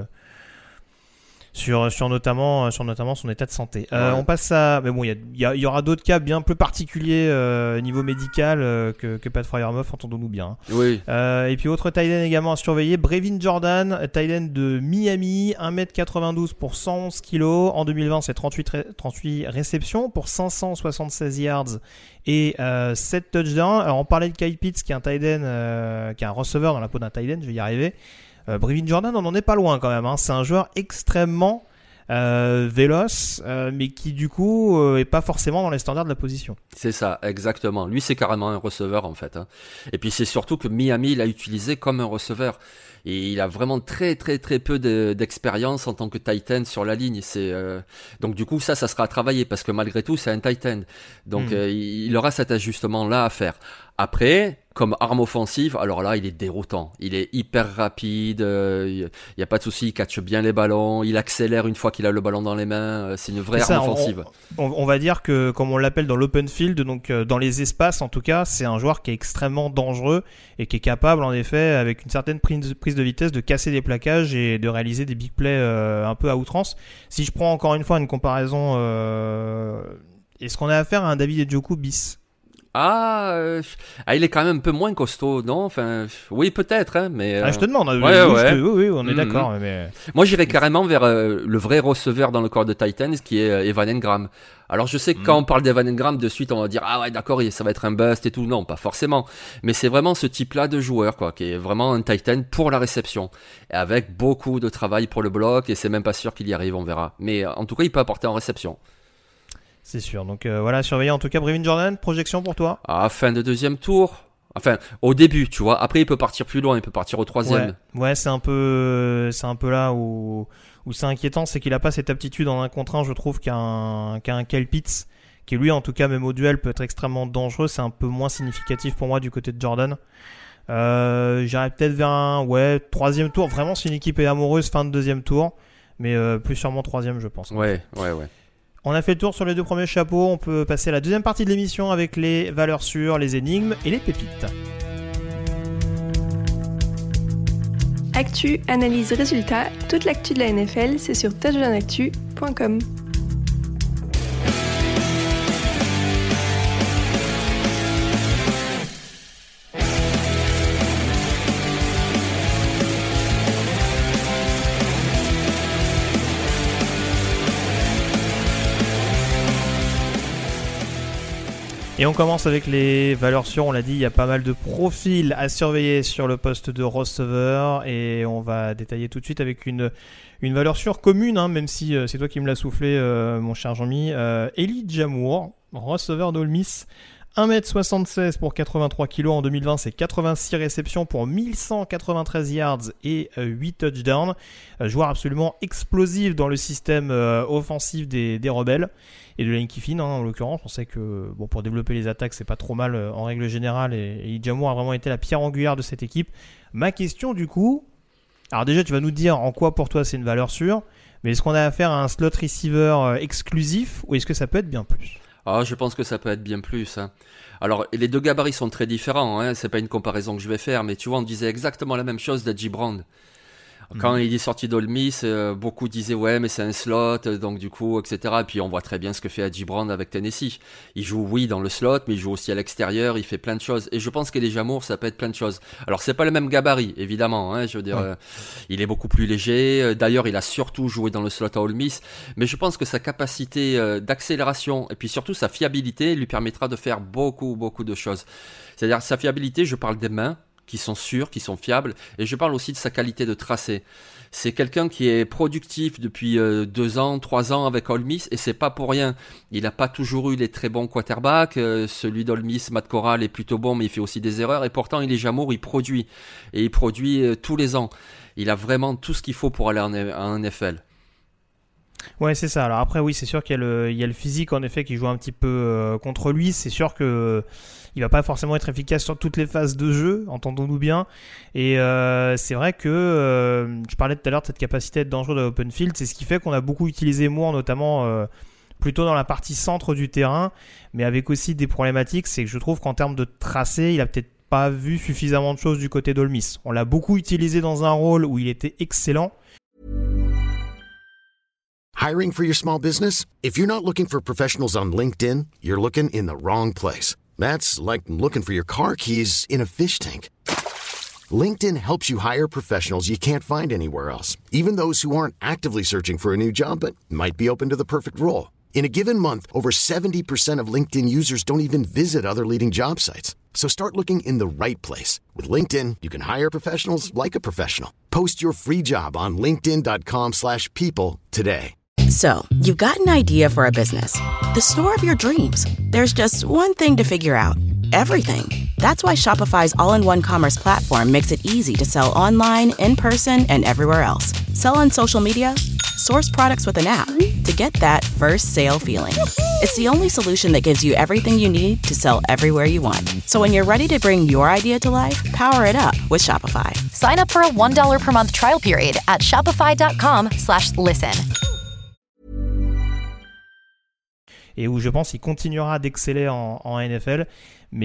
[SPEAKER 5] Sur, sur, notamment, sur notamment son état de santé. Euh, ouais. On passe à... Mais bon, il y, y, y aura d'autres cas bien plus particuliers euh, niveau médical euh, que, que Pat Freiermuth, entendons-nous bien.
[SPEAKER 6] Oui.
[SPEAKER 5] Euh, et puis autre tight end également à surveiller, Brevin Jordan, tight end de Miami, un mètre quatre-vingt-douze pour cent onze kilos. En deux mille vingt, c'est trente-huit, trente-huit réceptions pour cinq cent soixante-seize yards et euh, sept touchdowns. Alors on parlait de Kyle Pitts qui est un tight end, euh, qui est un receveur dans la peau d'un tight end, je vais y arriver. Euh, Brevin Jordan, on n'en est pas loin quand même. Hein. C'est un joueur extrêmement euh, véloce, euh, mais qui du coup euh, est pas forcément dans les standards de la position.
[SPEAKER 6] C'est ça, exactement. Lui, c'est carrément un receveur en fait. Hein. Et puis c'est surtout que Miami l'a utilisé comme un receveur. Et il a vraiment très très très peu de, d'expérience en tant que tight end sur la ligne. C'est euh... donc du coup ça, ça sera à travailler parce que malgré tout c'est un tight end. Donc mmh. euh, il aura cet ajustement là à faire. Après, comme arme offensive, alors là, il est déroutant. Il est hyper rapide, il euh, n'y a pas de souci, il catche bien les ballons, il accélère une fois qu'il a le ballon dans les mains. Euh, c'est une vraie
[SPEAKER 5] c'est
[SPEAKER 6] arme
[SPEAKER 5] ça,
[SPEAKER 6] offensive.
[SPEAKER 5] On, on, on va dire que, comme on l'appelle dans l'open field, donc euh, dans les espaces en tout cas, c'est un joueur qui est extrêmement dangereux et qui est capable, en effet, avec une certaine prise, prise de vitesse, de casser des plaquages et de réaliser des big plays euh, un peu à outrance. Si je prends encore une fois une comparaison, euh, est-ce qu'on a affaire à un David Njoku bis ?
[SPEAKER 6] Ah, euh, ah, il est quand même un peu moins costaud, non ? Enfin, oui, peut-être, hein, mais... Euh...
[SPEAKER 5] Ah, je te demande.
[SPEAKER 6] Ouais,
[SPEAKER 5] oui,
[SPEAKER 6] ouais.
[SPEAKER 5] Te... oui, oui, on est mm-hmm. d'accord. Mais...
[SPEAKER 6] Moi, j'irais carrément vers euh, le vrai receveur dans le corps de Titans, qui est euh, Evan Engram. Alors, je sais que mm. quand on parle d'Evan Engram, de suite, on va dire « Ah ouais, d'accord, ça va être un bust et tout. » Non, pas forcément. Mais c'est vraiment ce type-là de joueur, quoi, qui est vraiment un Titan pour la réception. Et avec beaucoup de travail pour le bloc, et c'est même pas sûr qu'il y arrive, on verra. Mais en tout cas, il peut apporter en réception.
[SPEAKER 5] C'est sûr. Donc euh, voilà, surveiller en tout cas Brevin Jordan. Projection pour toi ?
[SPEAKER 6] À fin de deuxième tour. Enfin, au début, tu vois. Après, il peut partir plus loin. Il peut partir au troisième.
[SPEAKER 5] Ouais, ouais c'est un peu, c'est un peu là où, où c'est inquiétant, c'est qu'il a pas cette aptitude en un contre un, je trouve, qu'un, qu'un Kyle Pitts, qui lui, en tout cas, même au duel, peut être extrêmement dangereux. C'est un peu moins significatif pour moi du côté de Jordan. Euh, j'irais peut-être vers un, ouais, troisième tour. Vraiment, si une équipe est amoureuse, fin de deuxième tour. Mais euh, plus sûrement troisième, je pense.
[SPEAKER 6] Ouais, ouais, ouais.
[SPEAKER 5] On a fait le tour sur les deux premiers chapeaux, on peut passer à la deuxième partie de l'émission avec les valeurs sûres, les énigmes et les pépites.
[SPEAKER 8] Actu, analyse, résultat, toute l'actu de la N F L, c'est sur touchdown actu point com.
[SPEAKER 5] Et on commence avec les valeurs sûres, on l'a dit, il y a pas mal de profils à surveiller sur le poste de receveur et on va détailler tout de suite avec une, une valeur sûre commune, hein, même si euh, c'est toi qui me l'as soufflé, euh, mon cher Jean-Mi. Euh, Elijah Moore, receveur d'Ole Miss, un mètre soixante-seize pour quatre-vingt-trois kilos en deux mille vingt, c'est quatre-vingt-six réceptions pour mille cent quatre-vingt-treize yards et euh, huit touchdowns. Euh, joueur absolument explosif dans le système euh, offensif des, des rebelles. Et de Lane Kiffin, hein, en l'occurrence, on sait que bon, pour développer les attaques, c'est pas trop mal euh, en règle générale. Et, et Elijah Moore a vraiment été la pierre angulaire de cette équipe. Ma question, du coup, alors déjà, tu vas nous dire en quoi pour toi c'est une valeur sûre, mais est-ce qu'on a affaire à un slot receiver euh, exclusif ou est-ce que ça peut être bien plus ?
[SPEAKER 6] Ah, je pense que ça peut être bien plus. Hein. Alors, les deux gabarits sont très différents. Hein. C'est pas une comparaison que je vais faire, mais tu vois, on disait exactement la même chose d'Edgy Brown. Quand mmh. il est sorti d'Ole Miss, euh, beaucoup disaient ouais mais c'est un slot, donc du coup, et cetera. Et puis on voit très bien ce que fait Hadji Brown avec Tennessee. Il joue oui dans le slot, mais il joue aussi à l'extérieur, il fait plein de choses. Et je pense qu'Elijah Moore, ça peut être plein de choses. Alors c'est pas le même gabarit, évidemment, hein, je veux dire, ouais. euh, il est beaucoup plus léger. D'ailleurs, il a surtout joué dans le slot à Ole Miss. Mais je pense que sa capacité euh, d'accélération et puis surtout sa fiabilité lui permettra de faire beaucoup, beaucoup de choses. C'est-à-dire sa fiabilité, je parle des mains, qui sont sûrs, qui sont fiables, et je parle aussi de sa qualité de tracé. C'est quelqu'un qui est productif depuis euh, deux ans, trois ans avec Ole Miss, et c'est pas pour rien. Il n'a pas toujours eu les très bons quarterbacks. Euh, celui d'Ole Miss, Matt Corral, est plutôt bon, mais il fait aussi des erreurs, et pourtant Elijah Moore, il produit, et il produit euh, tous les ans. Il a vraiment tout ce qu'il faut pour aller en, en N F L.
[SPEAKER 5] Ouais, c'est ça. Alors après, oui, c'est sûr qu'il y a le, il y a le physique, en effet, qui joue un petit peu euh, contre lui. C'est sûr que il va pas forcément être efficace sur toutes les phases de jeu, entendons-nous bien. Et euh, c'est vrai que euh, je parlais tout à l'heure de cette capacité à être dangereux dans l'open field. C'est ce qui fait qu'on a beaucoup utilisé Moore, notamment euh, plutôt dans la partie centre du terrain, mais avec aussi des problématiques. C'est que je trouve qu'en termes de tracé, il a peut-être pas vu suffisamment de choses du côté d'Ole Miss. On l'a beaucoup utilisé dans un rôle où il était excellent.
[SPEAKER 1] Hiring for your small business? If you're not looking for professionals on LinkedIn, you're looking in the wrong place. That's like looking for your car keys in a fish tank. LinkedIn helps you hire professionals you can't find anywhere else, even those who aren't actively searching for a new job but might be open to the perfect role. In a given month, over seventy percent of LinkedIn users don't even visit other leading job sites. So start looking in the right place. With LinkedIn, you can hire professionals like a professional. Post your free job on linkedin.com slash people today.
[SPEAKER 9] So, you've got an idea for a business. The store of your dreams. There's just one thing to figure out. Everything. That's why Shopify's all-in-one commerce platform makes it easy to sell online, in person, and everywhere else. Sell on social media. Source products with an app to get that first sale feeling. It's the only solution that gives you everything you need to sell everywhere you want. So when you're ready to bring your idea to life, power it up with Shopify.
[SPEAKER 10] Sign up for a one dollar per month trial period at shopify.com slash listen.
[SPEAKER 5] Et où je pense qu'il continuera d'exceller en, en N F L.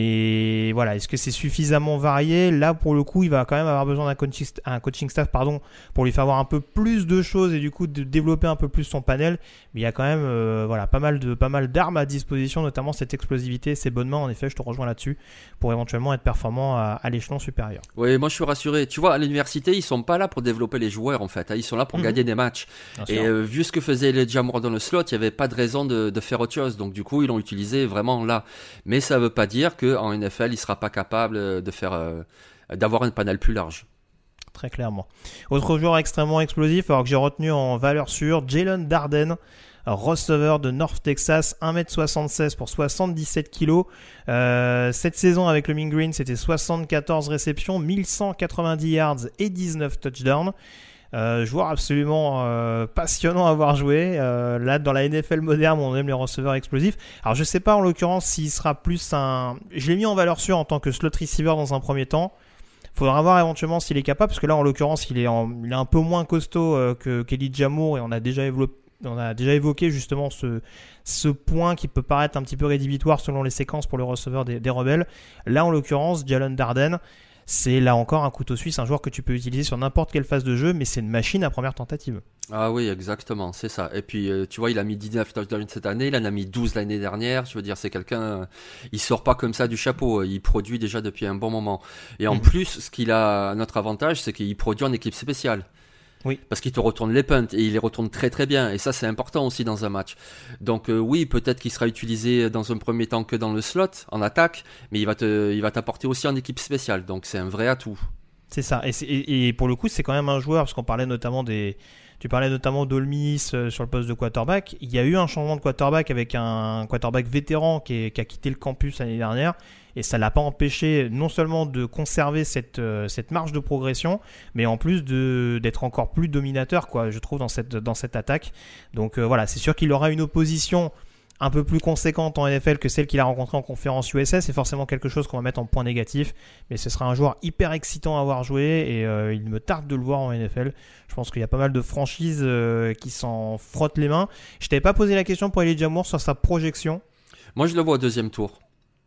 [SPEAKER 5] Mais voilà, est-ce que c'est suffisamment varié ? Là, pour le coup, il va quand même avoir besoin d'un coaching, un coaching staff pardon, pour lui faire voir un peu plus de choses et du coup de développer un peu plus son panel. Mais il y a quand même euh, voilà, pas mal de, pas mal d'armes à disposition, notamment cette explosivité, ces bonnes mains. En effet, je te rejoins là-dessus pour éventuellement être performant à, à l'échelon supérieur.
[SPEAKER 6] Oui, moi je suis rassuré. Tu vois, à l'université, ils sont pas là pour développer les joueurs en fait. Ils sont là pour mmh. gagner des matchs. Bien et euh, vu ce que faisait Elijah Moore dans le slot, il n'y avait pas de raison de, de faire autre chose. Donc du coup, ils l'ont utilisé vraiment là. Mais ça ne veut pas dire qu'en N F L, il ne sera pas capable de faire, euh, d'avoir un panel plus large.
[SPEAKER 5] Très clairement. Autre joueur extrêmement explosif, alors que j'ai retenu en valeur sûre, Jalen Darden, receveur de North Texas, un mètre soixante-seize pour soixante-dix-sept kilos. Euh, cette saison avec le Mean Green, c'était soixante-quatorze réceptions, mille cent quatre-vingt-dix yards et dix-neuf touchdowns. Euh, joueur absolument euh, passionnant à voir jouer. Euh, là, dans la N F L moderne, on aime les receveurs explosifs. Alors, je sais pas en l'occurrence s'il sera plus un. Je l'ai mis en valeur sûre en tant que slot receiver dans un premier temps. Faudra voir éventuellement s'il est capable, parce que là, en l'occurrence, il est, en... il est un peu moins costaud euh, que qu'Elijah Moore, et on a déjà évo... on a déjà évoqué justement ce ce point qui peut paraître un petit peu rédhibitoire selon les séquences pour le receveur des, des rebelles. Là, en l'occurrence, Jalen Darden, c'est là encore un couteau suisse, un joueur que tu peux utiliser sur n'importe quelle phase de jeu, mais c'est une machine à première tentative.
[SPEAKER 6] Ah oui, exactement, c'est ça. Et puis, euh, tu vois, il a mis dix-neuf touchdowns cette année, il en a mis douze l'année dernière. Je veux dire, c'est quelqu'un, euh, il sort pas comme ça du chapeau, il produit déjà depuis un bon moment. Et en mmh. plus, ce qu'il a, notre avantage, c'est qu'il produit en équipe spéciale.
[SPEAKER 5] Oui.
[SPEAKER 6] Parce qu'il te retourne les punts et il les retourne très très bien, et ça c'est important aussi dans un match. Donc euh, oui, peut-être qu'il sera utilisé dans un premier temps que dans le slot en attaque, mais il va te, il va t'apporter aussi en équipe spéciale, donc c'est un vrai atout.
[SPEAKER 5] C'est ça, et, c'est, et, et pour le coup c'est quand même un joueur, parce qu'on parlait notamment des, tu parlais notamment d'Ole Miss euh, sur le poste de quarterback. Il y a eu un changement de quarterback avec un quarterback vétéran qui, est, qui a quitté le campus l'année dernière. Et ça ne l'a pas empêché non seulement de conserver cette, euh, cette marge de progression, mais en plus de, d'être encore plus dominateur, quoi, je trouve, dans cette, dans cette attaque. Donc euh, voilà, c'est sûr qu'il aura une opposition un peu plus conséquente en N F L que celle qu'il a rencontrée en conférence U S S. C'est forcément quelque chose qu'on va mettre en point négatif. Mais ce sera un joueur hyper excitant à avoir joué, et euh, il me tarde de le voir en N F L. Je pense qu'il y a pas mal de franchises euh, qui s'en frottent les mains. Je ne t'avais pas posé la question pour Elijah Moore sur sa projection.
[SPEAKER 6] Moi, je le vois au deuxième tour.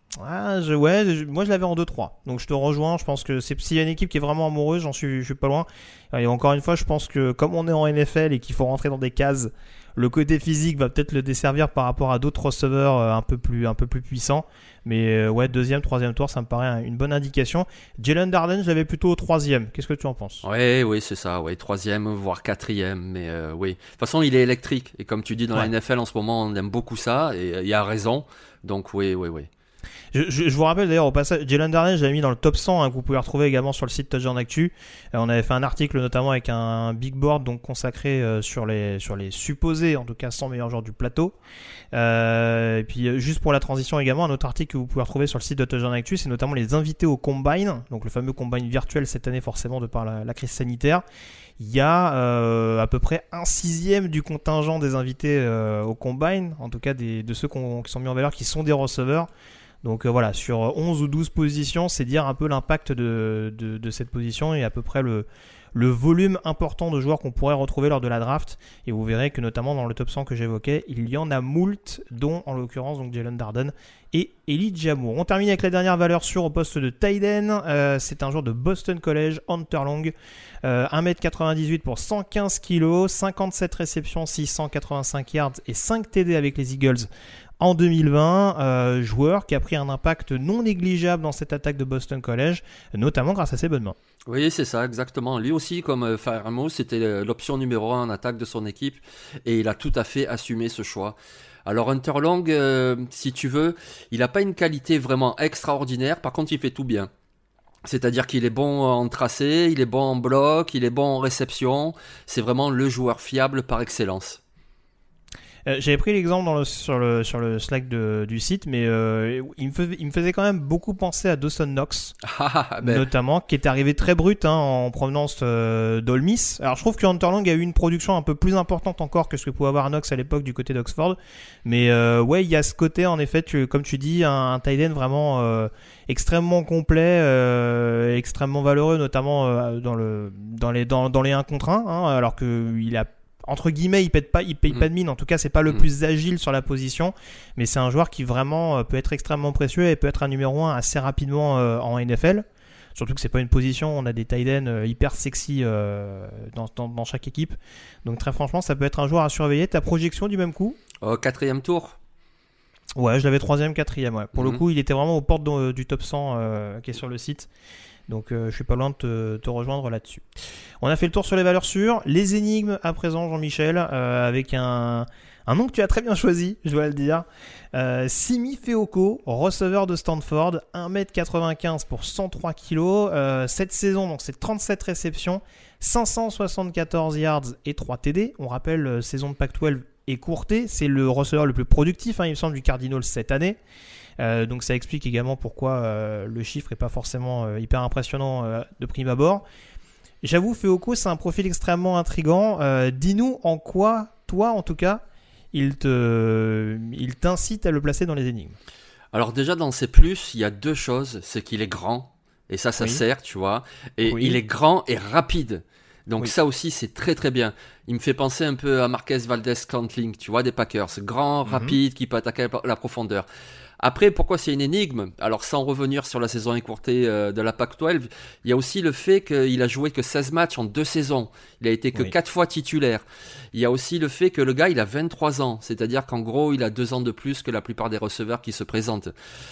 [SPEAKER 5] Ah, je, ouais, je, moi je l'avais en deux trois. Donc je te rejoins, je pense que c'est, s'il y a une équipe qui est vraiment amoureuse, j'en suis, je suis pas loin. Et encore une fois, je pense que comme on est en N F L et qu'il faut rentrer dans des cases, le côté physique va peut-être le desservir par rapport à d'autres receveurs un peu plus, un peu plus puissants. Mais ouais, deuxième, troisième tour, ça me paraît une bonne indication. Jalen Darden, je l'avais plutôt au troisième. Qu'est-ce que tu en penses ?
[SPEAKER 6] Oui, oui, c'est ça. Ouais, troisième, voire quatrième. Mais euh, oui, de toute façon, il est électrique. Et comme tu dis, dans ouais. la N F L en ce moment, on aime beaucoup ça. Et il y a raison. Donc oui, oui, oui.
[SPEAKER 5] Je, je, je vous rappelle d'ailleurs au passage, Jalen Darden, je l'avais mis dans le top cent, hein, que vous pouvez retrouver également sur le site Touchdown Actu. Euh, on avait fait un article notamment avec un, un big board donc consacré euh, sur les sur les supposés, en tout cas cent meilleurs joueurs du plateau. Euh, et puis juste pour la transition également, un autre article que vous pouvez retrouver sur le site de Touchdown Actu, c'est notamment les invités au Combine, donc le fameux Combine virtuel cette année forcément de par la, la crise sanitaire. Il y a euh, à peu près un sixième du contingent des invités euh, au Combine, en tout cas des, de ceux qu'on, qui sont mis en valeur, qui sont des receveurs. Donc euh, voilà, sur onze ou douze positions, c'est dire un peu l'impact de, de, de cette position et à peu près le, le volume important de joueurs qu'on pourrait retrouver lors de la draft. Et vous verrez que notamment dans le top cent que j'évoquais, il y en a moult, dont en l'occurrence donc Jalen Darden et Elijah Moore. On termine avec la dernière valeur sûre au poste de tight end. Euh, c'est un joueur de Boston College, Hunter Long, euh, un mètre quatre-vingt-dix-huit pour cent quinze kilos, cinquante-sept réceptions, six cent quatre-vingt-cinq yards et cinq T D avec les Eagles en deux mille vingt, euh, joueur qui a pris un impact non négligeable dans cette attaque de Boston College, notamment grâce à ses bonnes mains.
[SPEAKER 6] Oui, c'est ça, exactement. Lui aussi, comme euh, Faramo, c'était l'option numéro un en attaque de son équipe et il a tout à fait assumé ce choix. Alors Hunter Long, euh, si tu veux, il n'a pas une qualité vraiment extraordinaire, par contre il fait tout bien. C'est-à-dire qu'il est bon en tracé, il est bon en bloc, il est bon en réception, c'est vraiment le joueur fiable par excellence.
[SPEAKER 5] Euh, j'avais pris l'exemple dans le, sur, le, sur le Slack de, du site, mais euh, il, me faisait, il me faisait quand même beaucoup penser à Dawson Knox, ah, ben. notamment, qui est arrivé très brut hein, en provenance euh, d'Ole Miss. Alors je trouve que Hunter Long a eu une production un peu plus importante encore que ce que pouvait avoir Knox à l'époque du côté d'Oxford. Mais euh, ouais, il y a ce côté, en effet, tu, comme tu dis, un, un tight end vraiment euh, extrêmement complet, euh, extrêmement valeureux, notamment euh, dans, le, dans, les, dans, dans les un contre un, hein, alors qu'il a entre guillemets, il pète pas, il paye mmh. pas de mine. En tout cas, c'est pas le mmh. plus agile sur la position, mais c'est un joueur qui vraiment euh, peut être extrêmement précieux et peut être un numéro un assez rapidement euh, en N F L. Surtout que c'est pas une position, on a des tight ends euh, hyper sexy euh, dans, dans, dans chaque équipe. Donc très franchement, ça peut être un joueur à surveiller. Ta projection du même coup ?
[SPEAKER 6] Au quatrième tour.
[SPEAKER 5] Ouais, je l'avais troisième, quatrième. Ouais. Pour mmh. le coup, il était vraiment aux portes de, du top cent euh, qui est sur le site. Donc euh, je suis pas loin de te, te rejoindre là-dessus. On a fait le tour sur les valeurs sûres. Les énigmes à présent, Jean-Michel, euh, avec un, un nom que tu as très bien choisi, je dois le dire. Euh, Simi Fehoko, receveur de Stanford, un mètre quatre-vingt-quinze pour cent trois kilos. Euh, cette saison, donc c'est trente-sept réceptions, cinq cent soixante-quatorze yards et trois T D. On rappelle, euh, saison de Pac douze écourtée. C'est le receveur le plus productif, hein, il me semble, du Cardinals cette année. Euh, donc ça explique également pourquoi euh, le chiffre n'est pas forcément euh, hyper impressionnant euh, de prime abord. J'avoue, Fehoko, c'est un profil extrêmement intriguant. Euh, dis-nous en quoi, toi en tout cas, il, te, il t'incite à le placer dans les énigmes.
[SPEAKER 6] Alors déjà dans ses plus, il y a deux choses. C'est qu'il est grand, et ça, ça oui. sert, tu vois. Et oui. il est grand et rapide. Donc oui. ça aussi, c'est très très bien. Il me fait penser un peu à Marquez Valdez-Scantling, tu vois, des Packers. Grand, mm-hmm. rapide, qui peut attaquer la profondeur. Après, pourquoi c'est une énigme ? Alors, sans revenir sur la saison écourtée euh, de la Pac douze, il y a aussi le fait qu'il a joué que seize matchs en deux saisons. Il a été que oui. quatre fois titulaire. Il y a aussi le fait que le gars, il a vingt-trois ans. C'est-à-dire qu'en gros, il a deux ans de plus que la plupart des receveurs qui se présentent.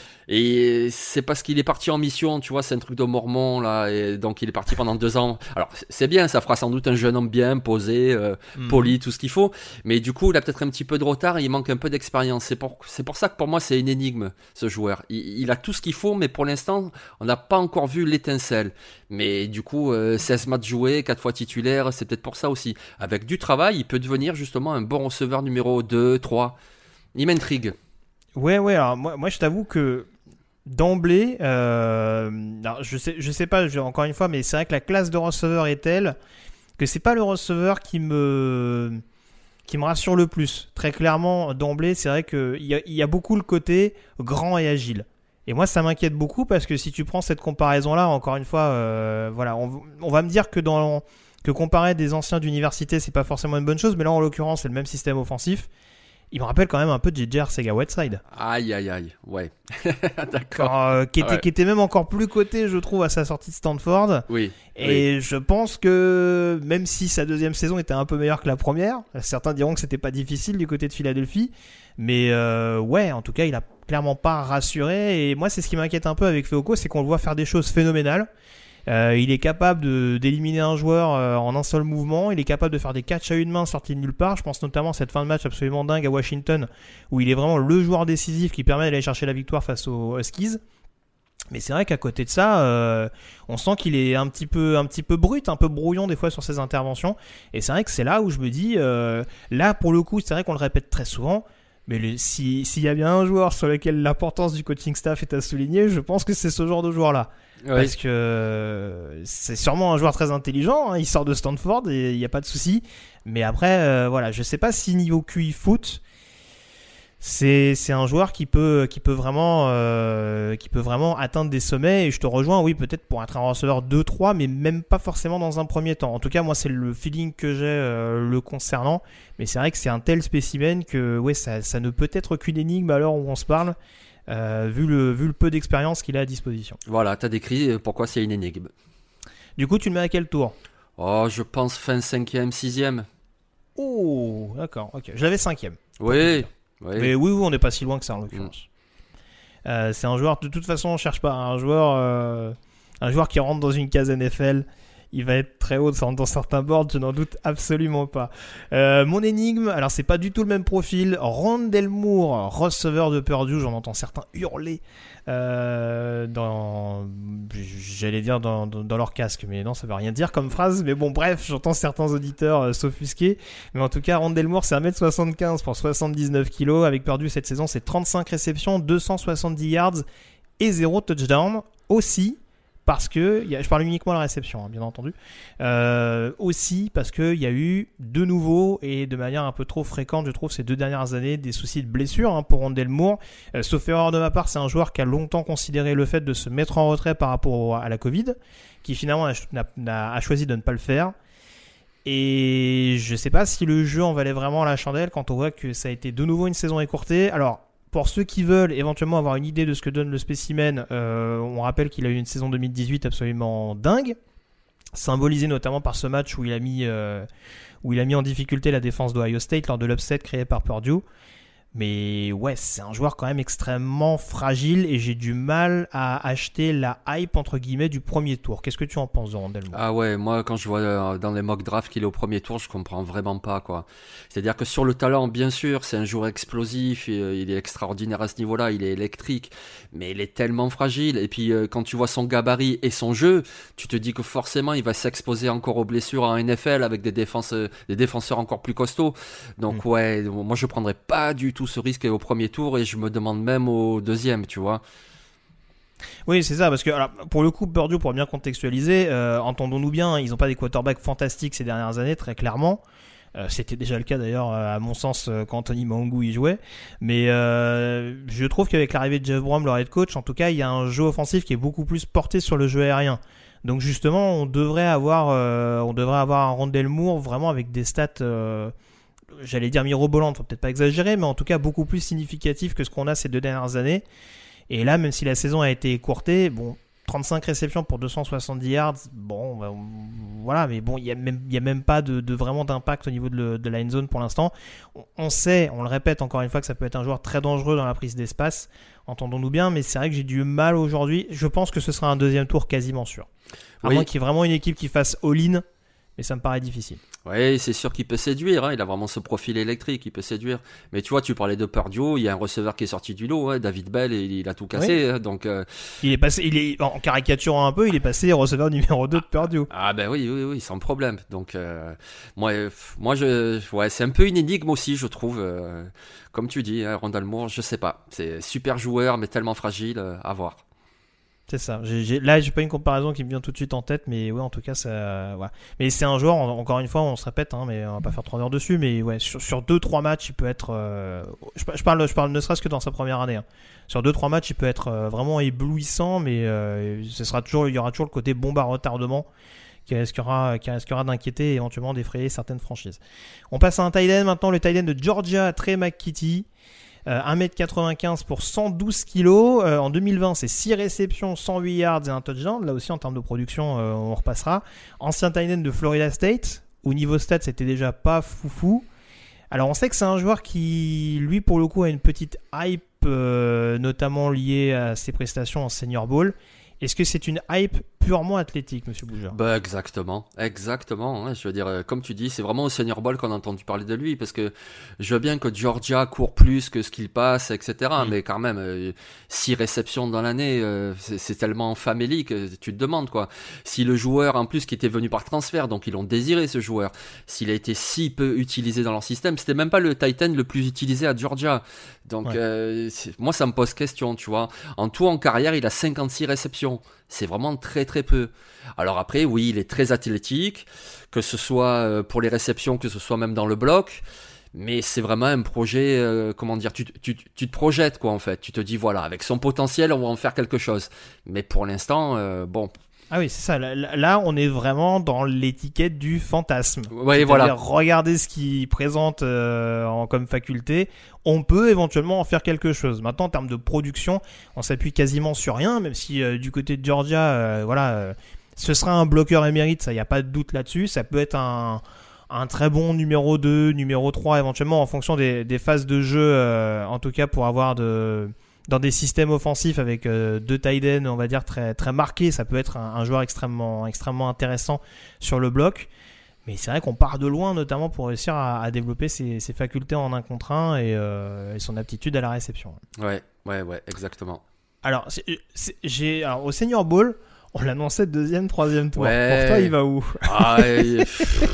[SPEAKER 6] Et c'est parce qu'il est parti en mission, tu vois, c'est un truc de mormon là, et donc il est parti pendant deux ans. Alors c'est bien, ça fera sans doute un jeune homme bien posé, euh, mmh. poli, tout ce qu'il faut, mais du coup il a peut-être un petit peu de retard et il manque un peu d'expérience. C'est pour, c'est pour ça que pour moi c'est une énigme, ce joueur. Il, il a tout ce qu'il faut, mais pour l'instant on n'a pas encore vu l'étincelle. Mais du coup, euh, seize matchs joués, quatre fois titulaire, c'est peut-être pour ça aussi. Avec du travail, il peut devenir justement un bon receveur numéro deux, trois. Il m'intrigue.
[SPEAKER 5] Ouais, ouais, alors moi, moi je t'avoue que d'emblée, euh, alors je sais, je sais pas, je, encore une fois, mais c'est vrai que la classe de receveur est telle que c'est pas le receveur qui me, qui me rassure le plus. Très clairement, d'emblée, c'est vrai qu'il y a, il y a beaucoup le côté grand et agile. Et moi, ça m'inquiète beaucoup parce que si tu prends cette comparaison-là, encore une fois, euh, voilà, on, on va me dire que dans que comparer des anciens d'université, c'est pas forcément une bonne chose, mais là, en l'occurrence, c'est le même système offensif. il me rappelle quand même un peu J J Arcega-Whiteside.
[SPEAKER 6] Aïe, aïe, aïe, ouais. D'accord.
[SPEAKER 5] Quand, euh, qui, était,
[SPEAKER 6] ouais.
[SPEAKER 5] qui était même encore plus coté, je trouve, à sa sortie de Stanford.
[SPEAKER 6] Oui.
[SPEAKER 5] Et
[SPEAKER 6] oui.
[SPEAKER 5] je pense que même si sa deuxième saison était un peu meilleure que la première, certains diront que c'était pas difficile du côté de Philadelphie. Mais euh, ouais, en tout cas, il a clairement pas rassuré. Et moi, c'est ce qui m'inquiète un peu avec Fehoko, c'est qu'on le voit faire des choses phénoménales. Euh, il est capable de, d'éliminer un joueur euh, en un seul mouvement. Il est capable de faire des catchs à une main sortis de nulle part. Je pense notamment à cette fin de match absolument dingue à Washington, où il est vraiment le joueur décisif qui permet d'aller chercher la victoire face aux Huskies. Mais c'est vrai qu'à côté de ça, euh, on sent qu'il est un petit peu, un petit peu brut, un peu brouillon des fois sur ses interventions. Et c'est vrai que c'est là où je me dis, euh, là pour le coup, c'est vrai qu'on le répète très souvent. Mais le, si, s'il y a bien un joueur sur lequel l'importance du coaching staff est à souligner, je pense que c'est ce genre de joueur-là. Oui. Parce que c'est sûrement un joueur très intelligent, hein, il sort de Stanford et il n'y a pas de souci. Mais après, euh, voilà, je ne sais pas si niveau Q I foot, c'est, c'est un joueur qui peut, qui, peut vraiment, euh, qui peut vraiment atteindre des sommets. Et je te rejoins, oui, peut-être pour être un receveur deux trois, mais même pas forcément dans un premier temps. En tout cas, moi, c'est le feeling que j'ai euh, le concernant. Mais c'est vrai que c'est un tel spécimen que ouais, ça, ça ne peut être qu'une énigme à l'heure où on se parle, euh, vu, le, vu le peu d'expérience qu'il a à disposition.
[SPEAKER 6] Voilà, tu as décrit pourquoi c'est une énigme.
[SPEAKER 5] Du coup, tu le mets à quel tour ?
[SPEAKER 6] Oh, je pense fin cinquième, sixième.
[SPEAKER 5] Oh, d'accord, ok. Je l'avais cinquième.
[SPEAKER 6] Oui, oui.
[SPEAKER 5] Mais oui, oui, on n'est pas si loin que ça en l'occurrence. Mm. Euh, c'est un joueur, de toute façon, on ne cherche pas un joueur, euh, un joueur qui rentre dans une case N F L. Il va être très haut dans certains boards, je n'en doute absolument pas. Euh, mon énigme, alors c'est pas du tout le même profil. Rondale Moore, receveur de Purdue, j'en entends certains hurler euh, dans, j'allais dire dans, dans, dans leur casque, mais non, ça veut rien dire comme phrase. Mais bon, bref, j'entends certains auditeurs euh, s'offusquer. Mais en tout cas, Rondale Moore, c'est un mètre soixante-quinze pour soixante-dix-neuf kilos. Avec Purdue cette saison, c'est trente-cinq réceptions, deux cent soixante-dix yards et zéro touchdown aussi. Parce que, y a, je parle uniquement de la réception, hein, bien entendu, euh, aussi parce qu'il y a eu de nouveau et de manière un peu trop fréquente, je trouve, ces deux dernières années, des soucis de blessure hein, pour Rondale Moore. Euh, sauf erreur de ma part, c'est un joueur qui a longtemps considéré le fait de se mettre en retrait par rapport à la Covid, qui finalement a, a, a choisi de ne pas le faire. Et je ne sais pas si le jeu en valait vraiment la chandelle quand on voit que ça a été de nouveau une saison écourtée. Alors, pour ceux qui veulent éventuellement avoir une idée de ce que donne le spécimen, euh, on rappelle qu'il a eu une saison deux mille dix-huit absolument dingue, symbolisée notamment par ce match où il a mis, euh, où il a mis en difficulté la défense d'Ohio State lors de l'upset créé par Purdue. Mais ouais, c'est un joueur quand même extrêmement fragile et j'ai du mal à acheter la hype entre guillemets du premier tour. Qu'est-ce que tu en penses de Rondale Moore ?
[SPEAKER 6] Ah ouais, moi quand je vois dans les mock drafts qu'il est au premier tour, je comprends vraiment pas quoi. C'est-à-dire que sur le talent, bien sûr, c'est un joueur explosif, il est extraordinaire à ce niveau-là, il est électrique, mais il est tellement fragile. Et puis quand tu vois son gabarit et son jeu, tu te dis que forcément il va s'exposer encore aux blessures en N F L avec des défenses, des défenseurs encore plus costauds. Donc mmh. ouais, moi je prendrais pas du tout ce risque au premier tour et je me demande même au deuxième, tu vois.
[SPEAKER 5] Oui, c'est ça, parce que alors, pour le coup, Purdue, pour bien contextualiser, euh, entendons-nous bien, ils n'ont pas des quarterbacks fantastiques ces dernières années, très clairement. Euh, c'était déjà le cas d'ailleurs, à mon sens, quand Anthony Mangou y jouait. Mais euh, je trouve qu'avec l'arrivée de Jeff Brom, leur head coach, en tout cas, il y a un jeu offensif qui est beaucoup plus porté sur le jeu aérien. Donc justement, on devrait avoir, euh, on devrait avoir un Rondale Moore vraiment avec des stats... Euh, j'allais dire mirobolante, faut peut-être pas exagérer, mais en tout cas beaucoup plus significatif que ce qu'on a ces deux dernières années. Et là, même si la saison a été écourtée, bon, trente-cinq réceptions pour deux cent soixante-dix yards, bon, ben, voilà, mais bon, il y a même, il y a même pas de, de vraiment d'impact au niveau de, le, de la end zone pour l'instant. On, on sait, on le répète encore une fois, que ça peut être un joueur très dangereux dans la prise d'espace, entendons-nous bien, mais c'est vrai que j'ai du mal aujourd'hui. Je pense que ce sera un deuxième tour quasiment sûr. À oui. moins qu'il y ait vraiment une équipe qui fasse all-in, mais ça me paraît difficile.
[SPEAKER 6] Oui, c'est sûr qu'il peut séduire, hein. Il a vraiment ce profil électrique, il peut séduire. Mais tu vois, tu parlais de Purdue, il y a un receveur qui est sorti du lot, hein. David Bell, il, il a tout cassé, oui. hein, donc. Euh...
[SPEAKER 5] Il est passé, il est en caricaturant un peu, il est passé receveur numéro deux de Purdue.
[SPEAKER 6] Ah ben oui, oui, oui, sans problème. Donc euh, moi, moi, je, ouais, c'est un peu une énigme aussi, je trouve. Euh, comme tu dis, hein, Rondale Moore, je sais pas, c'est super joueur, mais tellement fragile, euh, à voir.
[SPEAKER 5] C'est ça. J'ai, j'ai, là, j'ai pas une comparaison qui me vient tout de suite en tête, mais ouais, en tout cas, ça, voilà. Mais c'est un joueur, encore une fois, on se répète, hein, mais on va pas faire trois heures dessus, mais ouais, sur, sur deux trois matchs, il peut être, euh, je, je parle, je parle ne serait-ce que dans sa première année, hein. Sur deux trois matchs, il peut être euh, vraiment éblouissant, mais euh, ce sera toujours, il y aura toujours le côté bombe à retardement qui risquera, qui risquera d'inquiéter et éventuellement d'effrayer certaines franchises. On passe à un tight end maintenant, le tight end de Georgia, Trey McKitty. Euh, un mètre quatre-vingt-quinze pour cent douze kilos. Euh, en deux mille vingt, c'est six réceptions, cent huit yards et un touchdown. Là aussi, en termes de production, euh, on repassera. Ancien tight end de Florida State. Au niveau stats, c'était déjà pas foufou. Alors, on sait que c'est un joueur qui, lui, pour le coup, a une petite hype, euh, notamment liée à ses prestations en Senior Bowl. Est-ce que c'est une hype purement athlétique, Monsieur Bougeur?
[SPEAKER 6] Bah exactement, exactement. Hein, je veux dire, euh, comme tu dis, c'est vraiment au Senior Bowl qu'on a entendu parler de lui, parce que je veux bien que Georgia court plus que ce qu'il passe, et cetera. Mm. Mais quand même, euh, six réceptions dans l'année, euh, c'est, c'est tellement famélique, tu te demandes quoi. Si le joueur, en plus, qui était venu par transfert, donc ils l'ont désiré ce joueur, s'il a été si peu utilisé dans leur système, c'était même pas le tight end le plus utilisé à Georgia. Donc ouais. euh, moi, ça me pose question, tu vois. En tout, en carrière, il a cinquante-six réceptions. C'est vraiment très très peu. Alors après, oui, il est très athlétique, que ce soit pour les réceptions, que ce soit même dans le bloc. Mais c'est vraiment un projet, euh, comment dire, tu, tu, tu te projettes quoi en fait. Tu te dis voilà, avec son potentiel, on va en faire quelque chose. Mais pour l'instant, euh, bon...
[SPEAKER 5] Ah oui, c'est ça. Là, là, on est vraiment dans l'étiquette du fantasme.
[SPEAKER 6] Oui, voilà.
[SPEAKER 5] Regardez ce qu'il présente euh, en, comme faculté. On peut éventuellement en faire quelque chose. Maintenant, en termes de production, on s'appuie quasiment sur rien, même si euh, du côté de Georgia, euh, voilà, euh, ce sera un bloqueur émérite, ça, il n'y a pas de doute là-dessus. Ça peut être un, un très bon numéro deux, numéro trois, éventuellement, en fonction des, des phases de jeu, euh, en tout cas pour avoir de... Dans des systèmes offensifs avec euh, deux tight ends, on va dire, très, très marqués, ça peut être un, un joueur extrêmement, extrêmement intéressant sur le bloc. Mais c'est vrai qu'on part de loin, notamment pour réussir à, à développer ses, ses facultés en un contre un et, euh, et son aptitude à la réception.
[SPEAKER 6] Ouais, ouais, ouais, exactement.
[SPEAKER 5] Alors, c'est, c'est, j'ai, alors au Senior Bowl, on l'annonçait deuxième, troisième tour.
[SPEAKER 6] Ouais.
[SPEAKER 5] Pour toi, il va où?
[SPEAKER 6] Ah, et...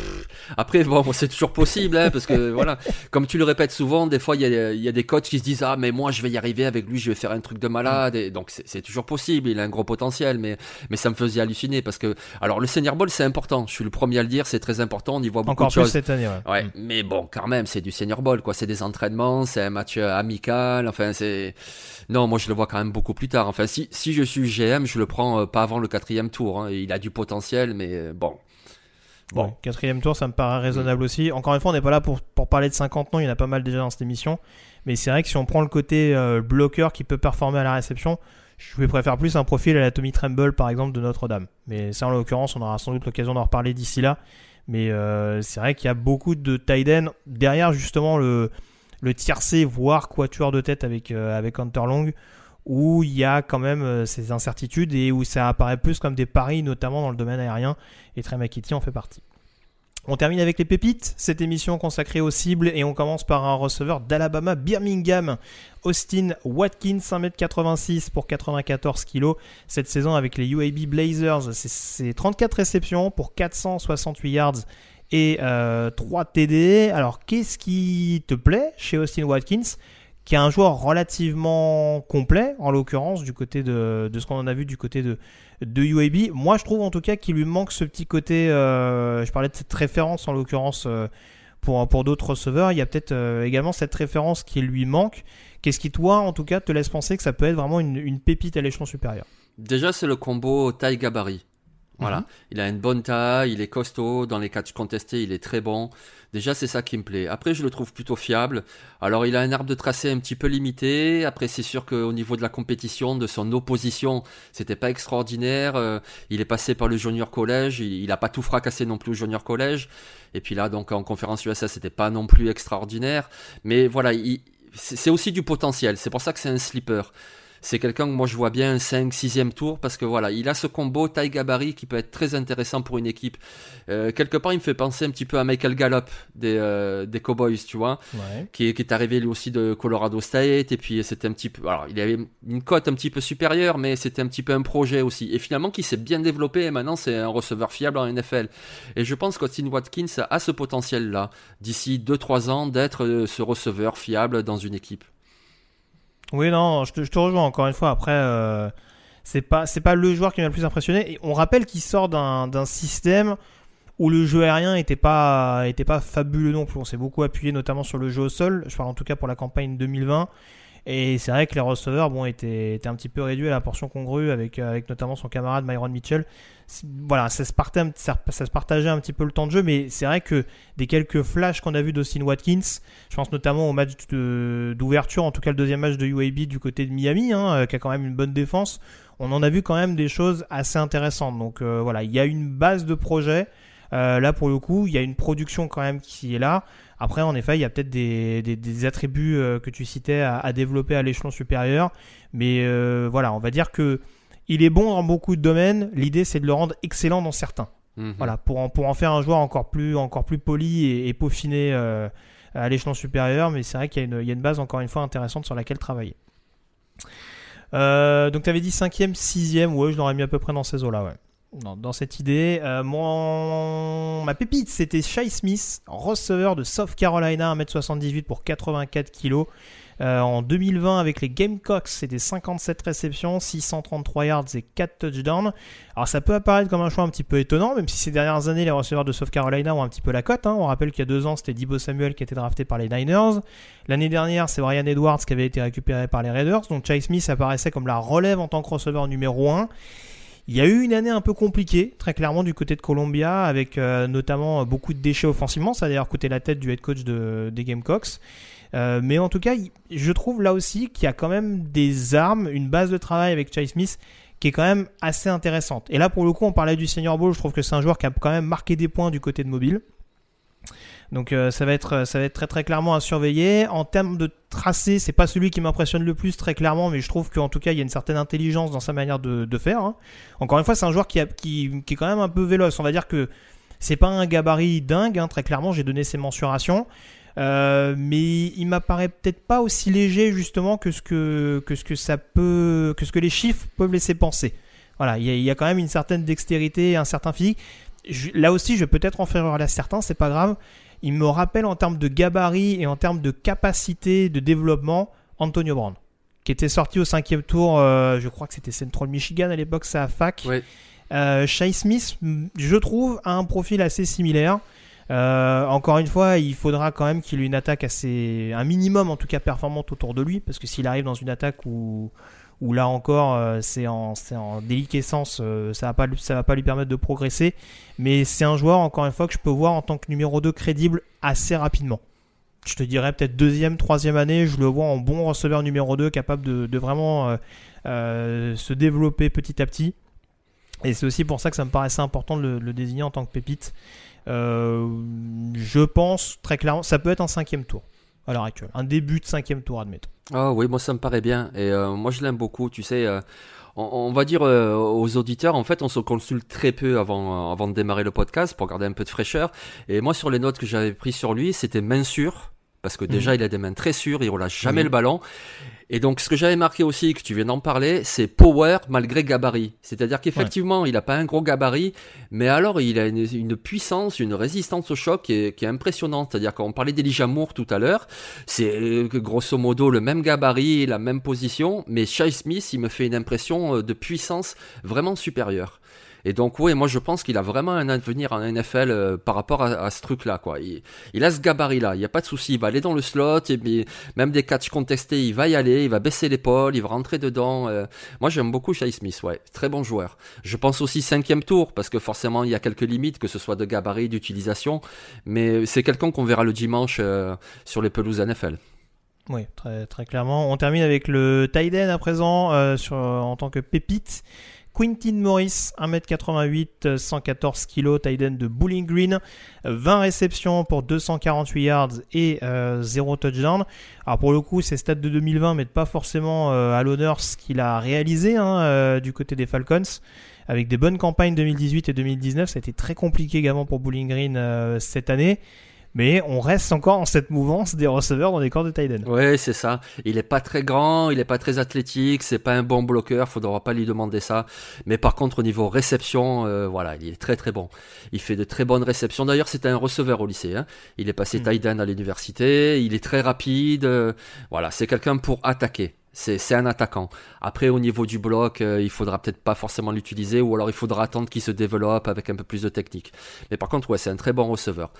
[SPEAKER 6] Après, bon, c'est toujours possible, hein, parce que voilà, comme tu le répètes souvent, des fois, il y a, il y a des coachs qui se disent ah, mais moi, je vais y arriver avec lui, je vais faire un truc de malade. Et donc, c'est, c'est toujours possible. Il a un gros potentiel, mais mais ça me faisait halluciner parce que, alors, le Senior Bowl, c'est important. Je suis le premier à le dire, c'est très important. On y voit beaucoup
[SPEAKER 5] Encore
[SPEAKER 6] de choses.
[SPEAKER 5] Encore plus cette année, ouais.
[SPEAKER 6] Ouais,
[SPEAKER 5] mm.
[SPEAKER 6] mais bon, quand même, c'est du Senior Bowl, quoi. C'est des entraînements, c'est un match amical. Enfin, c'est non, moi, je le vois quand même beaucoup plus tard. Enfin, si si je suis G M, je le prends euh, pas avant le quatrième tour. Hein. Il a du potentiel, mais euh, bon.
[SPEAKER 5] Bon, ouais. Quatrième tour, ça me paraît raisonnable mmh. aussi. Encore une fois, on n'est pas là pour, pour parler de cinquante noms, il y en a pas mal déjà dans cette émission. Mais c'est vrai que si on prend le côté euh, bloqueur qui peut performer à la réception, je préfère plus un profil à la Tommy Tremble, par exemple, de Notre-Dame. Mais ça, en l'occurrence, on aura sans doute l'occasion d'en reparler d'ici là. Mais euh, c'est vrai qu'il y a beaucoup de tight end derrière, justement, le, le tiercé, voire quatuor de tête avec, euh, avec Hunter Long, où il y a quand même euh, ces incertitudes et où ça apparaît plus comme des paris, notamment dans le domaine aérien, et Trey McKitty en fait partie. On termine avec les pépites, cette émission consacrée aux cibles, et on commence par un receveur d'Alabama Birmingham, Austin Watkins, un mètre quatre-vingt-six pour quatre-vingt-quatorze kilos, cette saison avec les U A B Blazers, c'est, c'est trente-quatre réceptions pour quatre cent soixante-huit yards et euh, trois T D. Alors qu'est-ce qui te plaît chez Austin Watkins, qui est un joueur relativement complet, en l'occurrence, du côté de, de ce qu'on en a vu du côté de, de U A B. Moi, je trouve en tout cas qu'il lui manque ce petit côté, euh, je parlais de cette référence en l'occurrence euh, pour, pour d'autres receveurs, il y a peut-être euh, également cette référence qui lui manque. Qu'est-ce qui, toi, en tout cas, te laisse penser que ça peut être vraiment une, une pépite à l'échelon supérieur?
[SPEAKER 6] Déjà, c'est le combo taille-gabarit. Voilà, mm-hmm. Il a une bonne taille, il est costaud, dans les catchs contestés, il est très bon. Déjà, c'est ça qui me plaît. Après, je le trouve plutôt fiable. Alors, il a un arbre de tracé un petit peu limité. Après, c'est sûr qu'au niveau de la compétition, de son opposition, c'était pas extraordinaire. Euh, il est passé par le junior college. Il, il a pas tout fracassé non plus au junior college. Et puis là, donc, en conférence U S A, c'était pas non plus extraordinaire. Mais voilà, il, c'est, c'est aussi du potentiel. C'est pour ça que c'est un sleeper. C'est quelqu'un que moi je vois bien un cinq sixième tour parce que voilà, il a ce combo taille-gabarit qui peut être très intéressant pour une équipe. Euh, quelque part, il me fait penser un petit peu à Michael Gallup des, euh, des Cowboys, tu vois, ouais. qui, qui est arrivé lui aussi de Colorado State et puis c'était un petit peu, alors il avait une cote un petit peu supérieure, mais c'était un petit peu un projet aussi. Et finalement, qui s'est bien développé et maintenant c'est un receveur fiable en N F L. Et je pense qu'Austin Watkins a ce potentiel-là d'ici deux trois ans d'être ce receveur fiable dans une équipe.
[SPEAKER 5] Oui, non, je te, je te rejoins encore une fois. Après, euh, c'est pas, c'est pas le joueur qui m'a le plus impressionné. Et on rappelle qu'il sort d'un, d'un système où le jeu aérien était pas, était pas fabuleux non plus. On s'est beaucoup appuyé notamment sur le jeu au sol. Je parle en tout cas pour la campagne deux mille vingt. Et c'est vrai que les receveurs bon, étaient, étaient un petit peu réduits à la portion congrue avec, avec notamment son camarade Myron Mitchell. C'est, voilà, ça se, partait, ça, ça se partageait un petit peu le temps de jeu, mais c'est vrai que des quelques flashs qu'on a vus d'Austin Watkins, je pense notamment au match de, d'ouverture, en tout cas le deuxième match de U A B du côté de Miami, hein, qui a quand même une bonne défense, on en a vu quand même des choses assez intéressantes. Donc euh, voilà, il y a une base de projet. Euh, là pour le coup, il y a une production quand même qui est là. Après, en effet, il y a peut-être des, des, des attributs euh, que tu citais à, à développer à l'échelon supérieur. Mais euh, voilà, on va dire que il est bon dans beaucoup de domaines. L'idée, c'est de le rendre excellent dans certains. Mmh. Voilà, pour en, pour en faire un joueur encore plus, encore plus poli et, et peaufiné euh, à l'échelon supérieur. Mais c'est vrai qu'il y a, une, il y a une base, encore une fois, intéressante sur laquelle travailler. Euh, donc, tu avais dit cinquième, sixième. Ouais, je l'aurais mis à peu près dans ces eaux-là, ouais. Dans, dans cette idée, euh, mon... ma pépite c'était Shi Smith, receveur de South Carolina, un mètre soixante-dix-huit pour quatre-vingt-quatre kilos. Euh, en deux mille vingt avec les Gamecocks, c'était cinquante-sept réceptions, six cent trente-trois yards et quatre touchdowns. Alors ça peut apparaître comme un choix un petit peu étonnant, même si ces dernières années les receveurs de South Carolina ont un petit peu la cote. Hein. On rappelle qu'il y a deux ans c'était Deebo Samuel qui était drafté par les Niners. L'année dernière c'est Brian Edwards qui avait été récupéré par les Raiders. Donc Shi Smith apparaissait comme la relève en tant que receveur numéro un. Il y a eu une année un peu compliquée, très clairement, du côté de Columbia, avec euh, notamment beaucoup de déchets offensivement. Ça a d'ailleurs coûté la tête du head coach de, des Gamecocks. Euh, mais en tout cas, je trouve là aussi qu'il y a quand même des armes, une base de travail avec Shi Smith qui est quand même assez intéressante. Et là, pour le coup, on parlait du Senior Bowl. Je trouve que c'est un joueur qui a quand même marqué des points du côté de Mobile. Donc euh, ça va être ça va être très très clairement à surveiller. En termes de tracé, c'est pas celui qui m'impressionne le plus très clairement, mais je trouve qu'en tout cas il y a une certaine intelligence dans sa manière de, de faire. Hein. Encore une fois, c'est un joueur qui, a, qui qui est quand même un peu véloce. On va dire que c'est pas un gabarit dingue, hein, très clairement. J'ai donné ses mensurations, euh, mais il m'apparaît peut-être pas aussi léger justement que ce que que ce que ça peut que ce que les chiffres peuvent laisser penser. Voilà, il y a, il y a quand même une certaine dextérité, un certain physique. Je, là aussi, je vais peut-être en faire à certains, c'est pas grave. Il me rappelle en termes de gabarit et en termes de capacité de développement Antonio Brown, qui était sorti au cinquième tour, euh, je crois que c'était Central Michigan à l'époque, ça à fac. Oui. Euh, Shi Smith, je trouve, a un profil assez similaire. Euh, encore une fois, il faudra quand même qu'il ait une attaque assez, un minimum en tout cas performante autour de lui, parce que s'il arrive dans une attaque où, où là encore euh, c'est, en, c'est en déliquescence, euh, ça va pas, ça va pas lui permettre de progresser. Mais c'est un joueur, encore une fois, que je peux voir en tant que numéro deux crédible assez rapidement. Je te dirais peut-être deuxième, troisième année, je le vois en bon receveur numéro deux, capable de, de vraiment euh, euh, se développer petit à petit. Et c'est aussi pour ça que ça me paraissait important de le, le désigner en tant que pépite. Euh, je pense très clairement, ça peut être un cinquième tour à l'heure actuelle, un début de cinquième tour, admettons.
[SPEAKER 6] Ah oui, moi ça me paraît bien. Et euh, moi je l'aime beaucoup, tu sais. Euh... On, on va dire euh, aux auditeurs, en fait, on se consulte très peu avant, euh, avant de démarrer le podcast pour garder un peu de fraîcheur. Et moi, sur les notes que j'avais prises sur lui, c'était main sûre, parce que déjà, mmh. il a des mains très sûres, il relâche jamais mmh. le ballon. Et donc, ce que j'avais marqué aussi, que tu viens d'en parler, c'est power malgré gabarit. C'est-à-dire qu'effectivement, ouais. il n'a pas un gros gabarit, mais alors il a une, une puissance, une résistance au choc qui est, qui est impressionnante. C'est-à-dire qu'on parlait d'Elijah Moore tout à l'heure, c'est grosso modo le même gabarit, la même position, mais Shi Smith, il me fait une impression de puissance vraiment supérieure. Et donc oui, moi je pense qu'il a vraiment un avenir en N F L euh, par rapport à, à ce truc-là, quoi. Il, il a ce gabarit-là, il n'y a pas de souci, il va aller dans le slot, et puis même des catchs contestés, il va y aller, il va baisser l'épaule, il va rentrer dedans. Euh. Moi j'aime beaucoup Shi Smith, ouais, très bon joueur. Je pense aussi cinquième tour, parce que forcément il y a quelques limites, que ce soit de gabarit, d'utilisation, mais c'est quelqu'un qu'on verra le dimanche euh, sur les pelouses N F L.
[SPEAKER 5] Oui, très, très clairement. On termine avec le tight end à présent, euh, sur, en tant que pépite. Quintin Morris, un mètre quatre-vingt-huit, cent quatorze kilos, tight end de Bowling Green, vingt réceptions pour deux cent quarante-huit yards et euh, zéro touchdown. Alors pour le coup, ces stats de deux mille vingt mettent pas forcément euh, à l'honneur ce qu'il a réalisé hein, euh, du côté des Falcons. Avec des bonnes campagnes deux mille dix-huit et deux mille dix-neuf, ça a été très compliqué également pour Bowling Green euh, cette année. Mais on reste encore dans cette mouvance des receveurs dans des corps de tight end.
[SPEAKER 6] Ouais, c'est ça. Il est pas très grand, il est pas très athlétique, c'est pas un bon bloqueur, faudra pas lui demander ça. Mais par contre, au niveau réception, euh, voilà, il est très très bon. Il fait de très bonnes réceptions. D'ailleurs, c'était un receveur au lycée. Hein. Il est passé mmh. tight end à l'université. Il est très rapide. Euh, voilà, c'est quelqu'un pour attaquer. C'est, c'est un attaquant. Après, au niveau du bloc, euh, il faudra peut-être pas forcément l'utiliser, ou alors il faudra attendre qu'il se développe avec un peu plus de technique. Mais par contre, ouais, c'est un très bon receveur.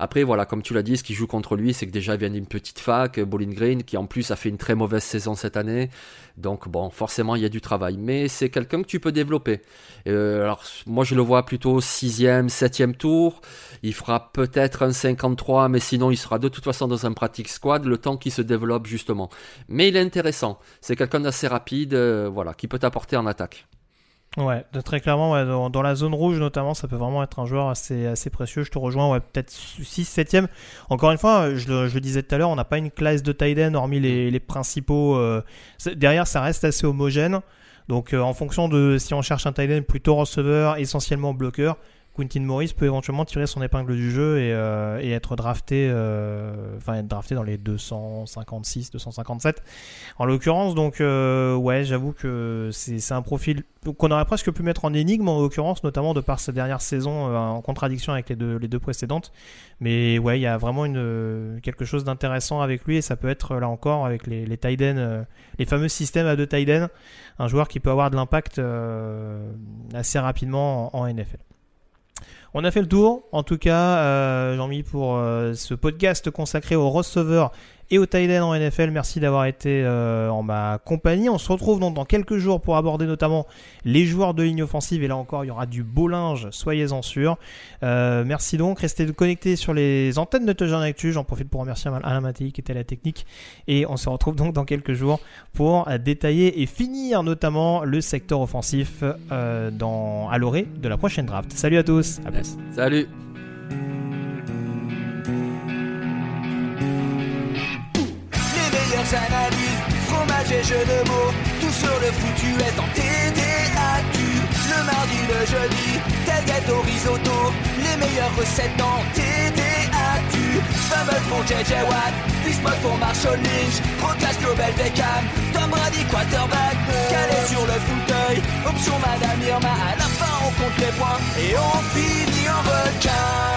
[SPEAKER 6] Après, voilà, comme tu l'as dit, ce qui joue contre lui, c'est que déjà, il vient d'une petite fac, Bowling Green, qui en plus a fait une très mauvaise saison cette année. Donc, bon, forcément, il y a du travail. Mais c'est quelqu'un que tu peux développer. Euh, alors, moi, je le vois plutôt sixième, septième tour. Il fera peut-être un cinquante-trois, mais sinon, il sera de toute façon dans un practice squad, le temps qu'il se développe, justement. Mais il est intéressant. C'est quelqu'un d'assez rapide, euh, voilà, qui peut t'apporter en attaque.
[SPEAKER 5] Ouais, de, très clairement, ouais, dans, dans la zone rouge notamment, ça peut vraiment être un joueur assez, assez précieux. Je te rejoins, ouais, peut-être six septième. Encore une fois, je le, je le disais tout à l'heure, on n'a pas une classe de tight end, hormis les, les principaux. Euh, derrière, ça reste assez homogène. Donc, euh, en fonction de si on cherche un tight end plutôt receveur, essentiellement bloqueur, Quentin Morris peut éventuellement tirer son épingle du jeu et, euh, et être drafté, euh, enfin être drafté dans les deux cent cinquante-six, deux cent cinquante-sept en l'occurrence. Donc euh, ouais, j'avoue que c'est, c'est un profil qu'on aurait presque pu mettre en énigme en l'occurrence, notamment de par sa dernière saison euh, en contradiction avec les deux, les deux précédentes. Mais ouais, il y a vraiment une, quelque chose d'intéressant avec lui et ça peut être là encore avec les, les tight ends, euh, les fameux systèmes à deux tight ends, un joueur qui peut avoir de l'impact euh, assez rapidement en, en N F L. On a fait le tour, en tout cas, euh, Jean-Mi, pour euh, ce podcast consacré aux receveurs et aux tight ends en N F L. Merci d'avoir été euh, en ma compagnie. On se retrouve donc dans quelques jours pour aborder notamment les joueurs de ligne offensive. Et là encore, il y aura du beau linge, soyez-en sûrs. Euh, merci donc, restez connectés sur les antennes de Touchdown Actu. J'en profite pour remercier Alain Mattei qui était à la technique. Et on se retrouve donc dans quelques jours pour détailler et finir notamment le secteur offensif euh, dans, à l'orée de la prochaine draft. Salut à tous, à plus.
[SPEAKER 6] Salut.
[SPEAKER 11] Analyse, fromage et jeux de mots, tout sur le foutu est en T D A Q. Le mardi, le jeudi, tailgate au risotto, les meilleures recettes en T D A Q. Fumble pour J J Watt, Bismuth pour Marshall Lynch, Proclash Global Beckham, Tom Brady quarterback, calé sur le fauteuil, option Madame Irma, à la fin on compte les points et on finit en requin.